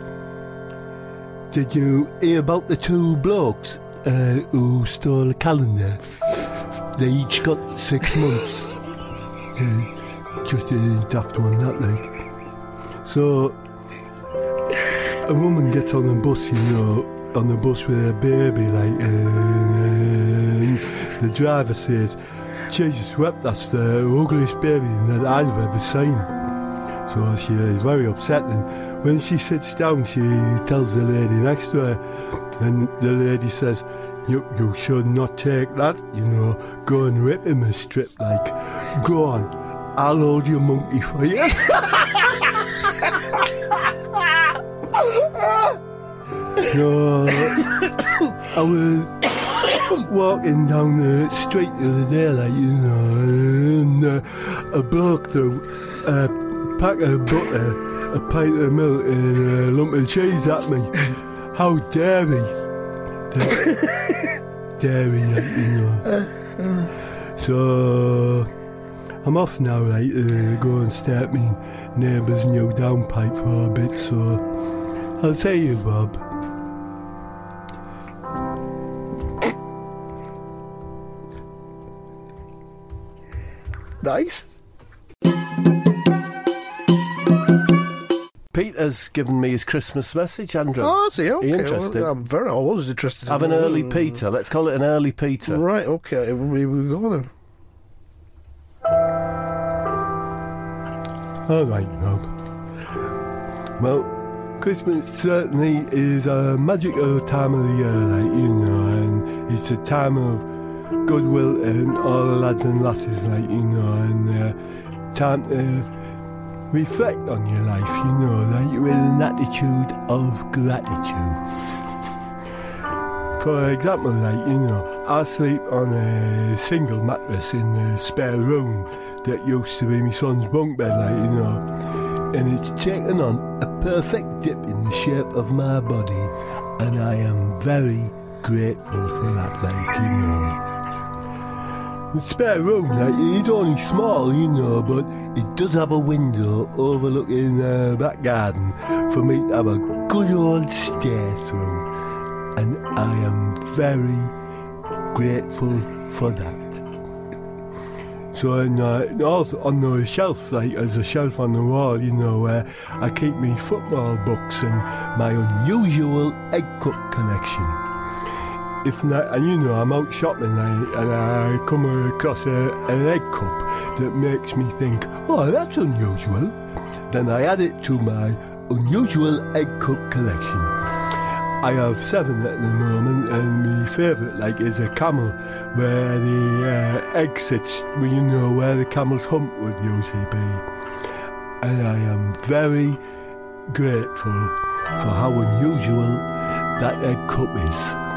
Did you hear about the two blokes uh, who stole a calendar? They each got six months. Uh, just a daft one, that, like. So, a woman gets on a bus, you know, on the bus with her baby, like, and the driver says, Jesus wept, that's the ugliest baby that I've ever seen. So she is very upset, and when she sits down, she tells the lady next to her, and the lady says, you, you should not take that, you know, go and rip him a strip, like, go on, I'll hold your monkey for you. So, I was walking down the street the other day, like, you know, and uh, a bloke threw a pack of butter, a pint of milk and a lump of cheese at me. How dare he? Dare he, like, you know. So, I'm off now, like, to go and stay at me neighbour's new downpipe for a bit, so I'll see you, Bob. Nice. Peter's given me his Christmas message, Andrew. Oh, I see. Okay. Are you interested? Well, I'm very always interested. Have in an early mm. Peter. Let's call it an early Peter. Right, okay. We we go then. All right, Bob. Well, Christmas certainly is a magical time of the year, like, you know, and it's a time of goodwill and all the lads and lasses, like, you know, and uh, time to reflect on your life, you know, like, with an attitude of gratitude. For example, like, you know, I sleep on a single mattress in the spare room that used to be my son's bunk bed, like, you know, and it's taken on a perfect dip in the shape of my body, and I am very grateful for that, like, you know. The spare room, like, it's only small, you know, but it does have a window overlooking the uh, back garden for me to have a good old stare through, and I am very grateful for that. So, and, uh, also on the shelf, like, there's a shelf on the wall, you know, where I keep me football books and my unusual egg cup collection. If not, and you know, I'm out shopping, like, and I come across a, an egg cup that makes me think, oh, that's unusual. Then I add it to my unusual egg cup collection. I have seven at the moment, and my favourite, like, is a camel, where the uh, egg sits, well, you know, where the camel's hump would usually be. And I am very grateful for how unusual that egg cup is.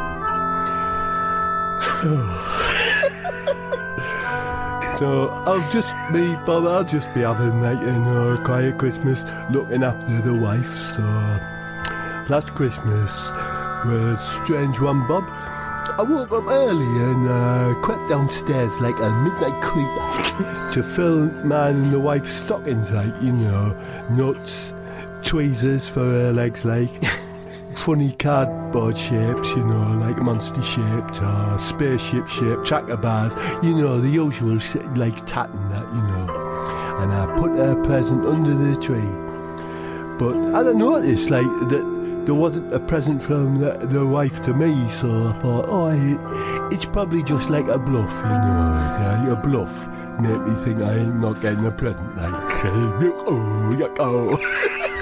So I'll just be, Bob, I'll just be having, like, you know, a quiet Christmas, looking after the wife. So last Christmas was a strange one, Bob. I woke up early and uh, crept downstairs like a midnight creep to fill mine and the wife's stockings, like, you know, nuts, tweezers for her legs, like. Funny cardboard shapes, you know, like monster shaped or spaceship shaped tracker bars, you know, the usual sh- like tatting that, you know. And I put her present under the tree. But I don't notice, like, that there wasn't a present from the, the wife to me, so I thought, oh, it, it's probably just like a bluff, you know, like a bluff. Make me think I ain't not getting a present, like, oh, yuck, oh.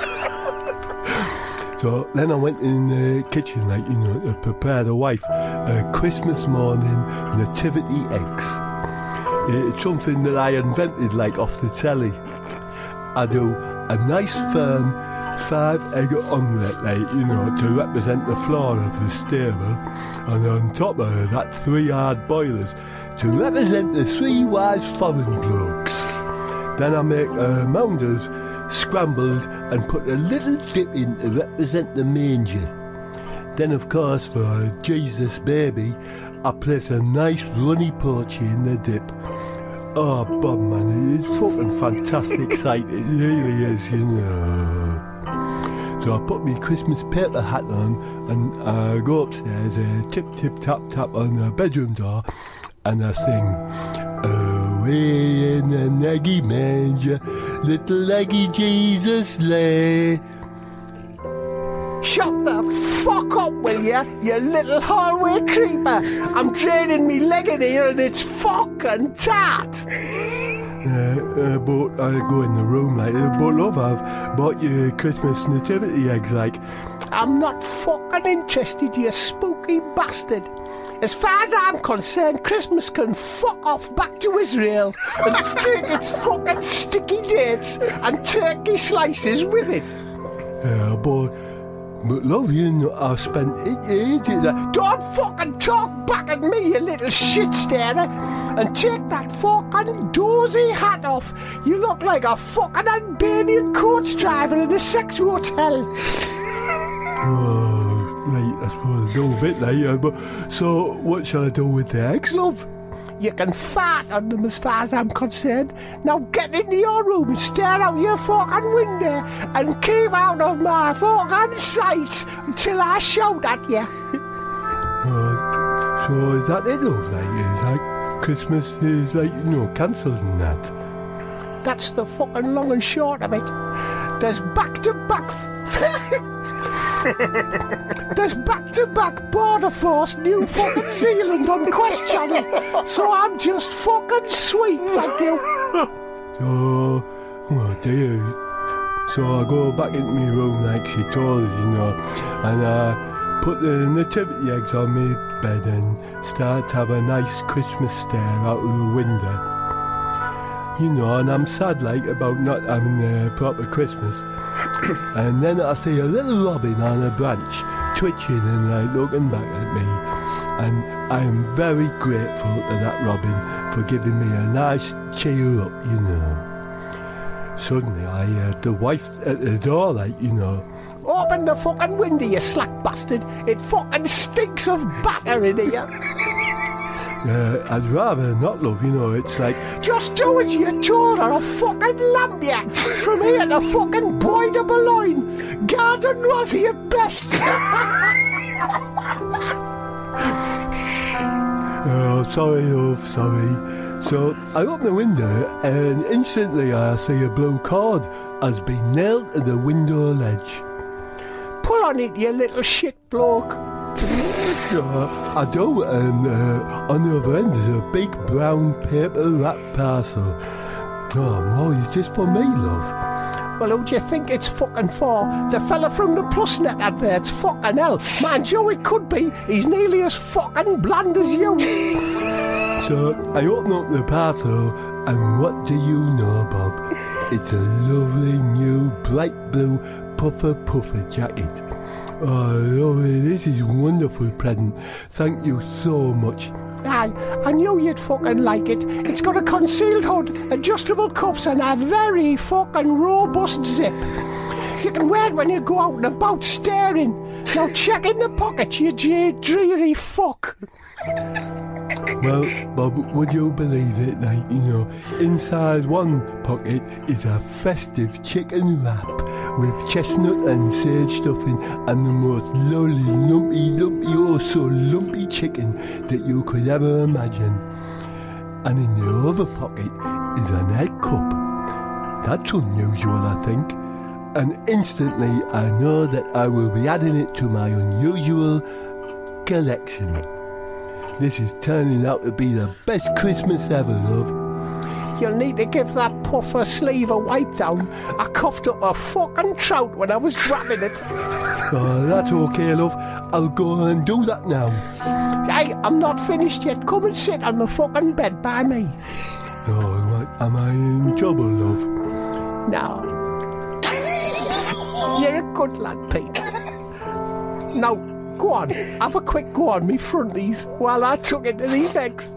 So then I went in the kitchen, like, you know, to prepare the wife a Christmas morning nativity eggs. It's something that I invented, like, off the telly. I do a nice firm five-egg omelette, like, you know, to represent the floor of the stable, and on top of that, three hard boilers to represent the three wise foreign blokes. Then I make a mound of scrambled and put a little dip in to represent the manger. Then, of course, for Jesus baby, I place a nice runny poachy in the dip. Oh, Bob, man, it's fucking fantastic sight, it really is, you know. So I put my Christmas paper hat on and I go upstairs, uh, tip, tip, tap, tap on the bedroom door, and I sing, away in an eggy manger, little eggy Jesus lay. Shut the fuck up, will ya, you little hallway creeper? I'm draining me leg in here and it's fucking tart. Uh, uh, but I go in the room, like, uh, but love, I've bought you Christmas nativity eggs, like. I'm not fucking interested, you spooky bastard. As far as I'm concerned, Christmas can fuck off back to Israel and take its fucking sticky dates and turkey slices with it. Yeah, but But love, you know, I spent ages there. Don't fucking talk back at me, you little shit starer, and take that fucking dozy hat off. You look like a fucking Albanian coach driver in a sex hotel. Oh, right, I suppose a little bit later, but so what shall I do with the eggs, love? You can fart on them as far as I'm concerned. Now get into your room and stare out your fucking window and keep out of my fucking sight until I shout at you. Uh, so is that it, love? Like, is like Christmas is like, you know, cancelled and that? That's the fucking long and short of it. There's back-to-back... F- There's back-to-back border force New fucking Zealand on Quest Channel, so I'm just fucking sweet, thank you. So, oh dear. So I go back into my room like she told us, you know, and I put the nativity eggs on my bed and start to have a nice Christmas stare out of the window. You know, and I'm sad like about not having a proper Christmas. And then I see a little robin on a branch, twitching and like looking back at me. And I am very grateful to that robin for giving me a nice cheer up, you know. Suddenly I heard the wife at the door, like, you know. Open the fucking window, you slack bastard. It fucking stinks of batter in here. Uh, I'd rather not, love, you know, it's like... Just do as you're told or I'll fucking lamp you. From here to fucking Bois de Boulogne. Garden Rosie at best. Oh, sorry, love, sorry. So, I open the window and instantly I see a blue cord has been nailed to the window ledge. Pull on it, you little shit bloke. So I do, and uh, on the other end there's a big brown paper wrap parcel. Oh, Mo, is this for me, love? Well, who do you think it's fucking for? The fella from the Plusnet adverts, fucking hell. Mind you, it could be. He's nearly as fucking bland as you. So I open up the parcel, and what do you know, Bob? It's a lovely new bright blue puffer puffer jacket. Oh, lovely, this is a wonderful present. Thank you so much. Aye, I knew you'd fucking like it. It's got a concealed hood, adjustable cuffs and a very fucking robust zip. You can wear it when you go out and about staring. Now check in the pockets, you j- dreary fuck. Well, Bob, would you believe it? Like, you know, inside one pocket is a festive chicken wrap with chestnut and sage stuffing and the most lovely, lumpy, lumpy, oh so lumpy chicken that you could ever imagine. And in the other pocket is an egg cup. That's unusual, I think. And instantly I know that I will be adding it to my unusual collection. This is turning out to be the best Christmas ever, love. You'll need to give that puffer sleeve a wipe down. I coughed up a fucking trout when I was grabbing it. Oh, that's okay, love. I'll go and do that now. Hey, I'm not finished yet. Come and sit on the fucking bed by me. Oh, what, am I in trouble, love? No. You're a good lad, Pete. Now, go on, have a quick go on me fronties while I tuck into these eggs.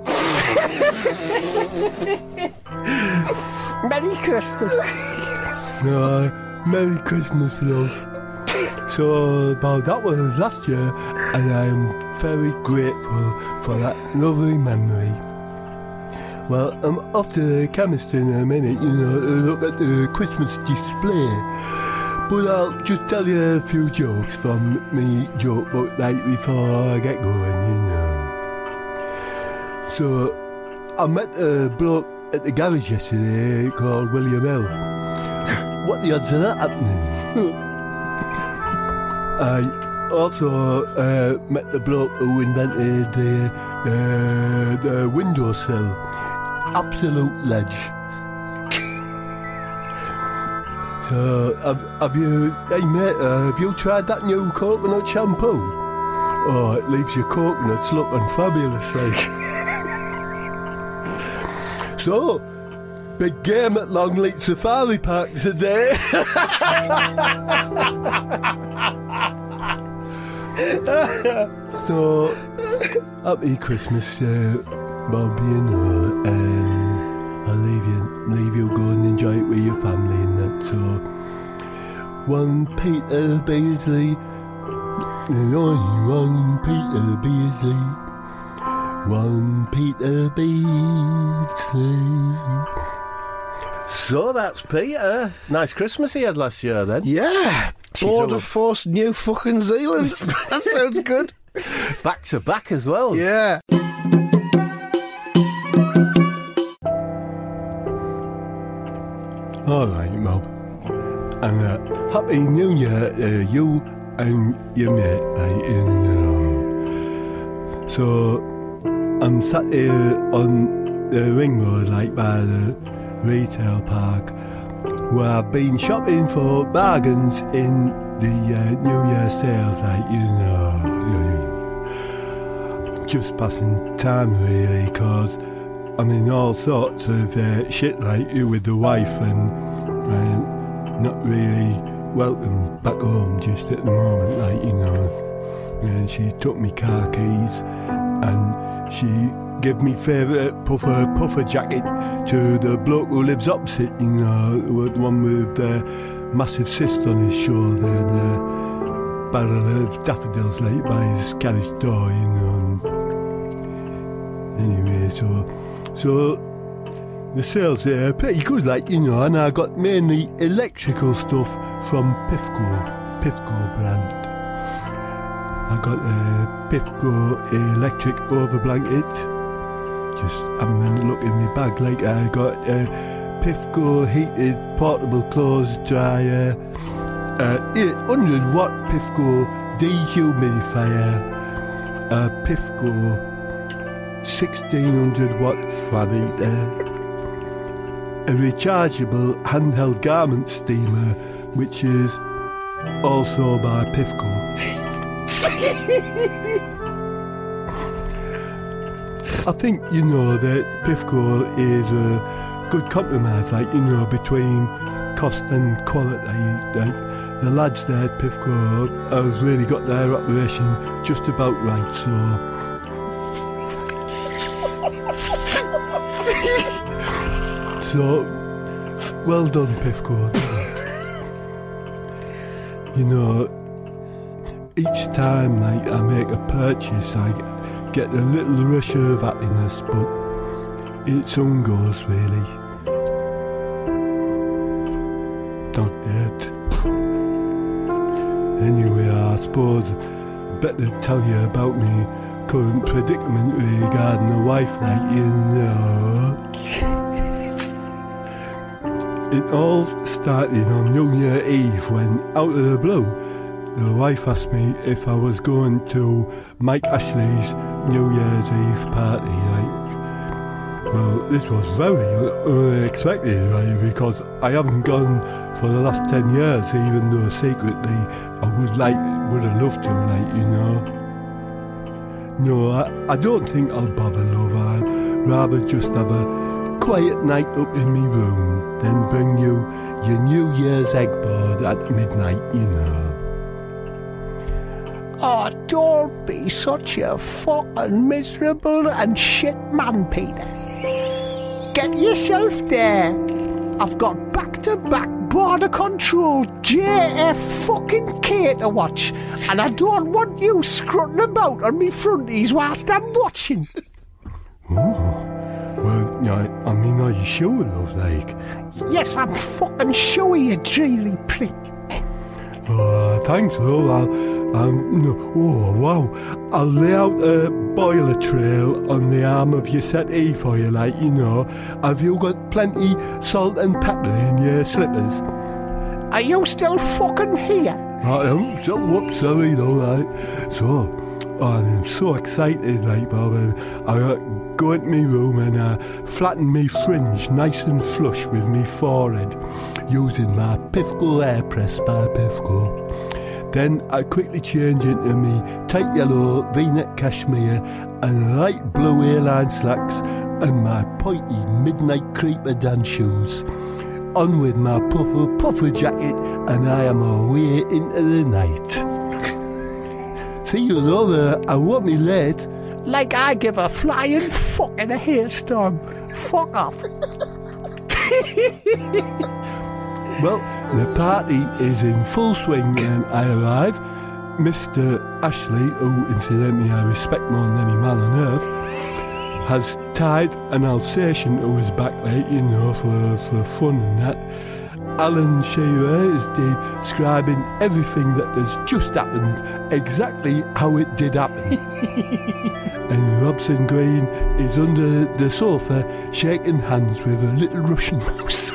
Merry Christmas. No, Merry Christmas, love. So, well, that was last year, and I'm very grateful for that lovely memory. Well, I'm off to the chemist in a minute, you know, to look at the Christmas display. But I'll just tell you a few jokes from me joke book like before I get going, you know. So, I met a bloke at the garage yesterday called William Hill. What the odds of that happening? I also uh, met the bloke who invented the, uh, the windowsill. Absolute ledge. So, have, have you, hey mate, uh, have you tried that new coconut shampoo? Oh, it leaves your coconuts looking fabulous, like. So, big game at Longleat Safari Park today. So, happy Christmas, uh, Bob, you know, and I'll leave you, leave you go and enjoy it with your family and that, so. One Peter Beasley, and only one Peter Beasley, one Peter Beasley. So that's Peter. Nice Christmas he had last year then. Yeah. Border Force, New fucking Zealand. That sounds good. Back to back as well. Yeah. Alright, Mob. And uh, Happy New Year to uh, you and your mate, right, in, um, so I'm sat here on the ring road, like by the retail park, where I've been shopping for bargains in the uh, New Year sales, like, you know, just passing time really, cause I'm in all sorts of uh, shit, like, with the wife, and uh, not really welcome back home just at the moment, like, you know. And she took me car keys and she gave me favourite puffer puffer jacket to the bloke who lives opposite, you know, the one with the massive cyst on his shoulder and a barrel of daffodils like by his garage door, you know. Anyway, so so the sales there are pretty good, like, you know, and I got mainly electrical stuff from Pifco, Pifco brand. I got a Pifco electric over blanket. Just having a look in my bag, like, I got a Pifco heated portable clothes dryer, a eight hundred watt Pifco dehumidifier, a Pifco sixteen hundred watt fan heater, a rechargeable handheld garment steamer, which is also by Pifco. I think, you know, that Pifco is a good compromise, like, you know, between cost and quality. Like, the lads there at Pifco have really got their operation just about right, so... So, well done, Pifco. You know, each time, like, I make a purchase, I get a little rush of happiness, but it soon goes, really. Not yet. Anyway, I suppose I'd better tell you about me current predicament regarding a wife, like, you know. It all started on New Year Eve when, out of the blue, the wife asked me if I was going to Mike Ashley's New Year's Eve party, like. Well, this was very unexpected, right, because I haven't gone for the last ten years, even though secretly I would like, would have loved to, like, you know. No, I, I don't think I'll bother, love. I'd rather just have a quiet night up in me room, then bring you your New Year's egg board at midnight, you know. Oh, don't be such a fucking miserable and shit man, Peter. Get yourself there. I've got back-to-back border control J F fucking K to watch, and I don't want you scrutting about on me fronties whilst I'm watching. Oh, well, I, I mean, are you sure, love, like? Yes, I'm fucking sure, you dreary prick. Oh, thanks, love. I'll, um, no, oh, wow. I'll lay out a boiler trail on the arm of your settee for you, like, you know. Have you got plenty salt and pepper in your slippers? Are you still fucking here? I am. So, whoops, sorry, though, like. So, I'm so excited, like, Bob, and I uh, go into my room and uh, flatten me fringe nice and flush with me forehead, using my Pifco air press by Pifco. Then I quickly change into me tight yellow V-neck cashmere and light blue airline slacks and my pointy midnight creeper dance shoes. On with my puffer puffer jacket and I am away into the night. See you later. I won't be late. Like I give a flying fuck in a hailstorm. Fuck off. Well, the party is in full swing and I arrive. Mister Ashley, who incidentally I respect more than any man on earth, has tied an Alsatian to his back leg, you know, for, for fun and that. Alan Shearer is describing everything that has just happened exactly how it did happen. And Robson Green is under the sofa shaking hands with a little Russian mouse.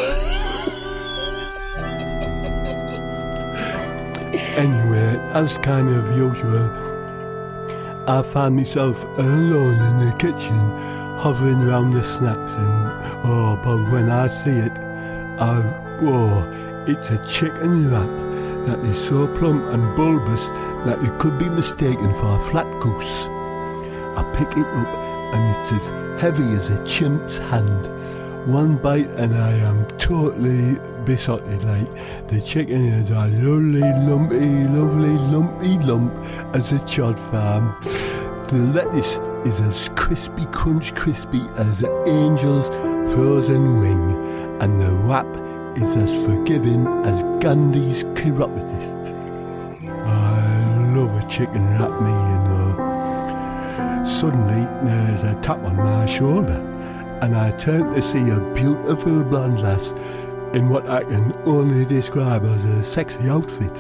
Anyway, as kind of usual, I find myself alone in the kitchen, hovering around the snacks, and oh, but when I see it, I, oh, it's a chicken wrap that is so plump and bulbous that it could be mistaken for a flat goose. I pick it up and it's as heavy as a chimp's hand. One bite and I am totally besotted. Like, the chicken is a lovely, lumpy, lovely, lumpy lump as a chod farm. The lettuce is as crispy, crunch crispy as an angel's frozen wing, and the wrap is as forgiving as Gandhi's chiropodist. I love a chicken wrap, me, you know. Suddenly there's a tap on my shoulder, and I turn to see a beautiful blonde lass in what I can only describe as a sexy outfit.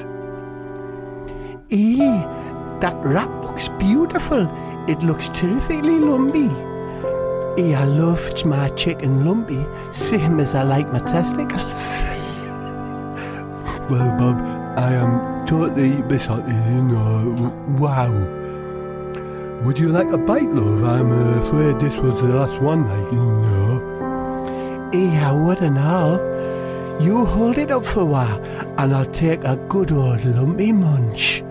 Eh, that wrap looks beautiful. It looks terrifically lumpy. Eh, I love my chicken lumpy, same as I like my testicles. Well, Bob, I am totally besotted, you know. Wow. Would you like a bite, love? I'm uh, afraid this was the last one, like, you know. Eh, I would and all. You hold it up for a while, and I'll take a good old lumpy munch.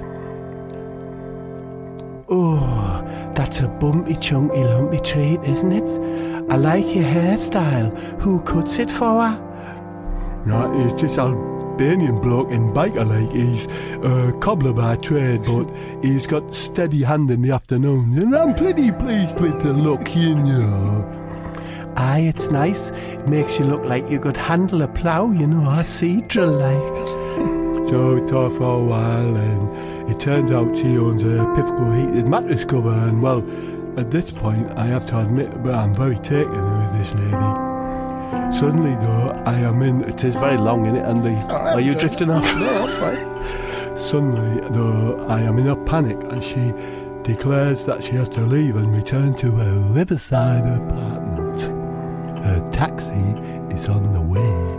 Oh, that's a bumpy, chunky, lumpy treat, isn't it? I like your hairstyle. Who cuts it for her? No, it's this Albanian bloke in biker, like. He's a cobbler by trade, but he's got steady hand in the afternoon, and I'm pretty pleased with the look, you know. Aye, it's nice. It makes you look like you could handle a plough, you know, a seed drill, like. So we talked for a while, and it turns out she owns a Pifco heated mattress cover, and well, at this point, I have to admit, but I'm very taken with this lady. Suddenly, though, I am in. It is very long, innit, Andy? Right, Are you drifting off? No, I'm fine. Suddenly, though, I am in a panic, and she declares that she has to leave and return to her riverside apartment. Her taxi is on the way.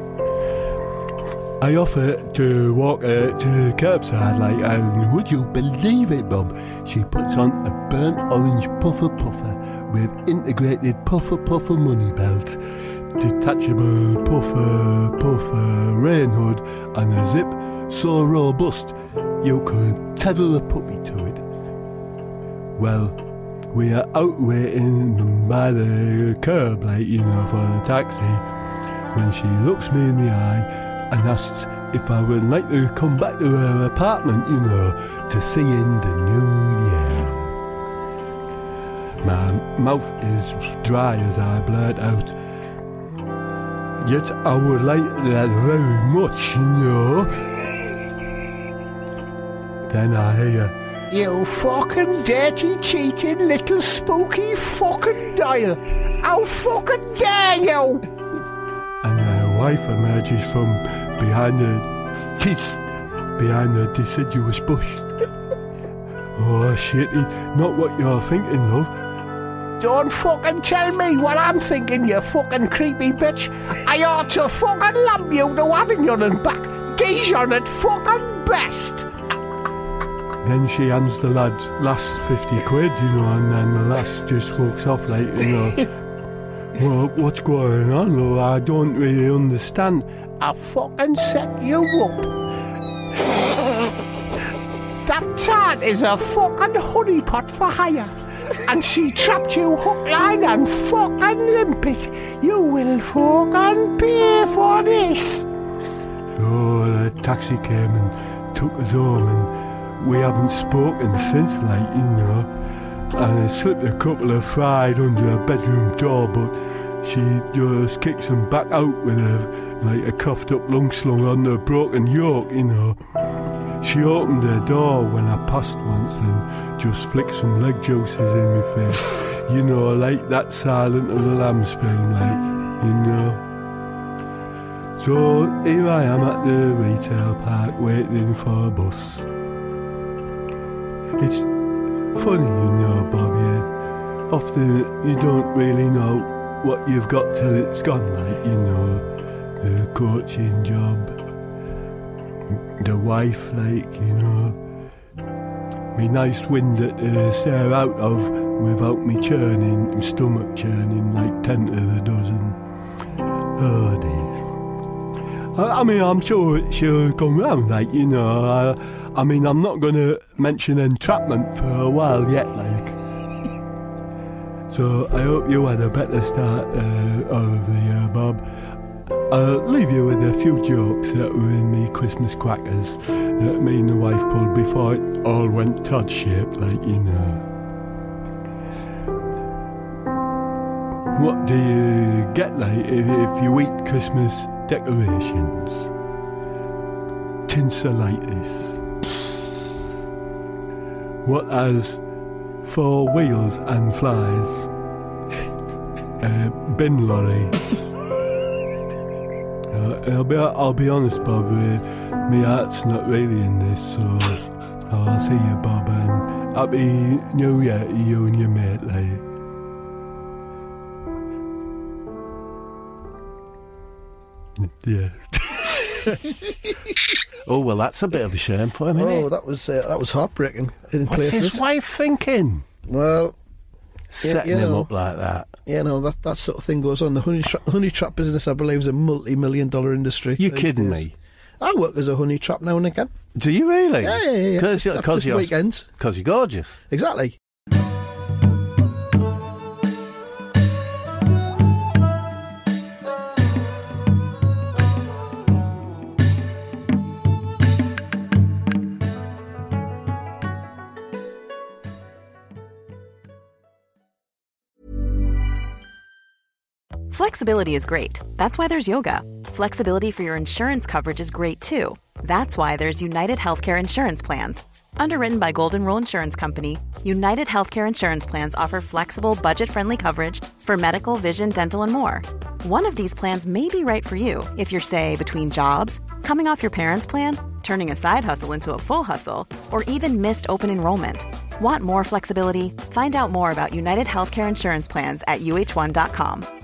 I offer to walk her to curbside, like, and would you believe it, Bob? She puts on a burnt orange puffer puffer with integrated puffer puffer money belt, detachable puffer puffer rain hood, and a zip so robust you could tether a puppy to it. Well, we are out waiting by the curb, like, you know, for the taxi, when she looks me in the eye and asks if I would like to come back to her apartment, you know, to see in the new year. My mouth is dry as I blurt out, yet I would like that very much, you know. Then I hear, You fucking dirty, cheating, little spooky fucking Doyle. How fucking dare you? and my wife emerges from behind the teeth, behind the deciduous bush. Oh, shitty, not what you're thinking, love. Don't fucking tell me what I'm thinking, you fucking creepy bitch. I ought to fucking lump you to Avignon and back. Dijon at fucking best. Then she hands the lad's last fifty quid, you know, and then the lass just fucks off, like, you know. Well, what's going on, love? I don't really understand. I fucking set you up. That tart is a fucking honeypot for hire. And she trapped you hook, line and fucking limpet. You will fucking pay for this. So the taxi came and took us home, and we haven't spoken since, like, you know. And I slipped a couple of fried under her bedroom door, but she just kicks them back out with a, like a cuffed up lung slung on a broken yoke, you know. She opened her door when I passed once and just flicked some leg juices in my face. You know, like that Silent of the Lambs film, like, you know. So here I am at the retail park waiting for a bus. It's funny, you know, Bob, yeah. Often you don't really know what you've got till it's gone, like, you know. The coaching job, the wife, like, you know. Me nice window to stare out of without me churning, me stomach churning like ten to the dozen. Oh dear. I, I mean, I'm sure she'll come round, like, you know. I, I mean, I'm not going to mention entrapment for a while yet, like. So I hope you had a better start uh, of the year, Bob. I'll leave you with a few jokes that were in me Christmas crackers that me and the wife pulled before it all went Todd-shaped, like, you know. What do you get, like, if, if you eat Christmas decorations? Tinselitis. What has four wheels and flies? Uh, bin lorry. Uh, I'll be I'll be honest, Bob. Uh, my heart's not really in this, so I'll see you, Bob, and happy New Year to you and your mate, like. Yeah. Oh, well, that's a bit of a shame for him, isn't Oh, it? that was uh, that was heartbreaking in What's places. his wife thinking? Well, Setting you him know. up like that. you know, that, that sort of thing goes on. The honey, tra- the honey trap business, I believe, is a multi-million dollar industry. You these kidding days. me? I work as a honey trap now and again. Do you really? Yeah, yeah, yeah. Because you're, Just cause you're, weekends. 'cause you're gorgeous. Exactly. Flexibility is great. That's why there's yoga. Flexibility for your insurance coverage is great too. That's why there's United Healthcare Insurance Plans. Underwritten by Golden Rule Insurance Company, United Healthcare Insurance Plans offer flexible, budget-friendly coverage for medical, vision, dental, and more. One of these plans may be right for you if you're, say, between jobs, coming off your parents' plan, turning a side hustle into a full hustle, or even missed open enrollment. Want more flexibility? Find out more about United Healthcare Insurance Plans at U H one dot com.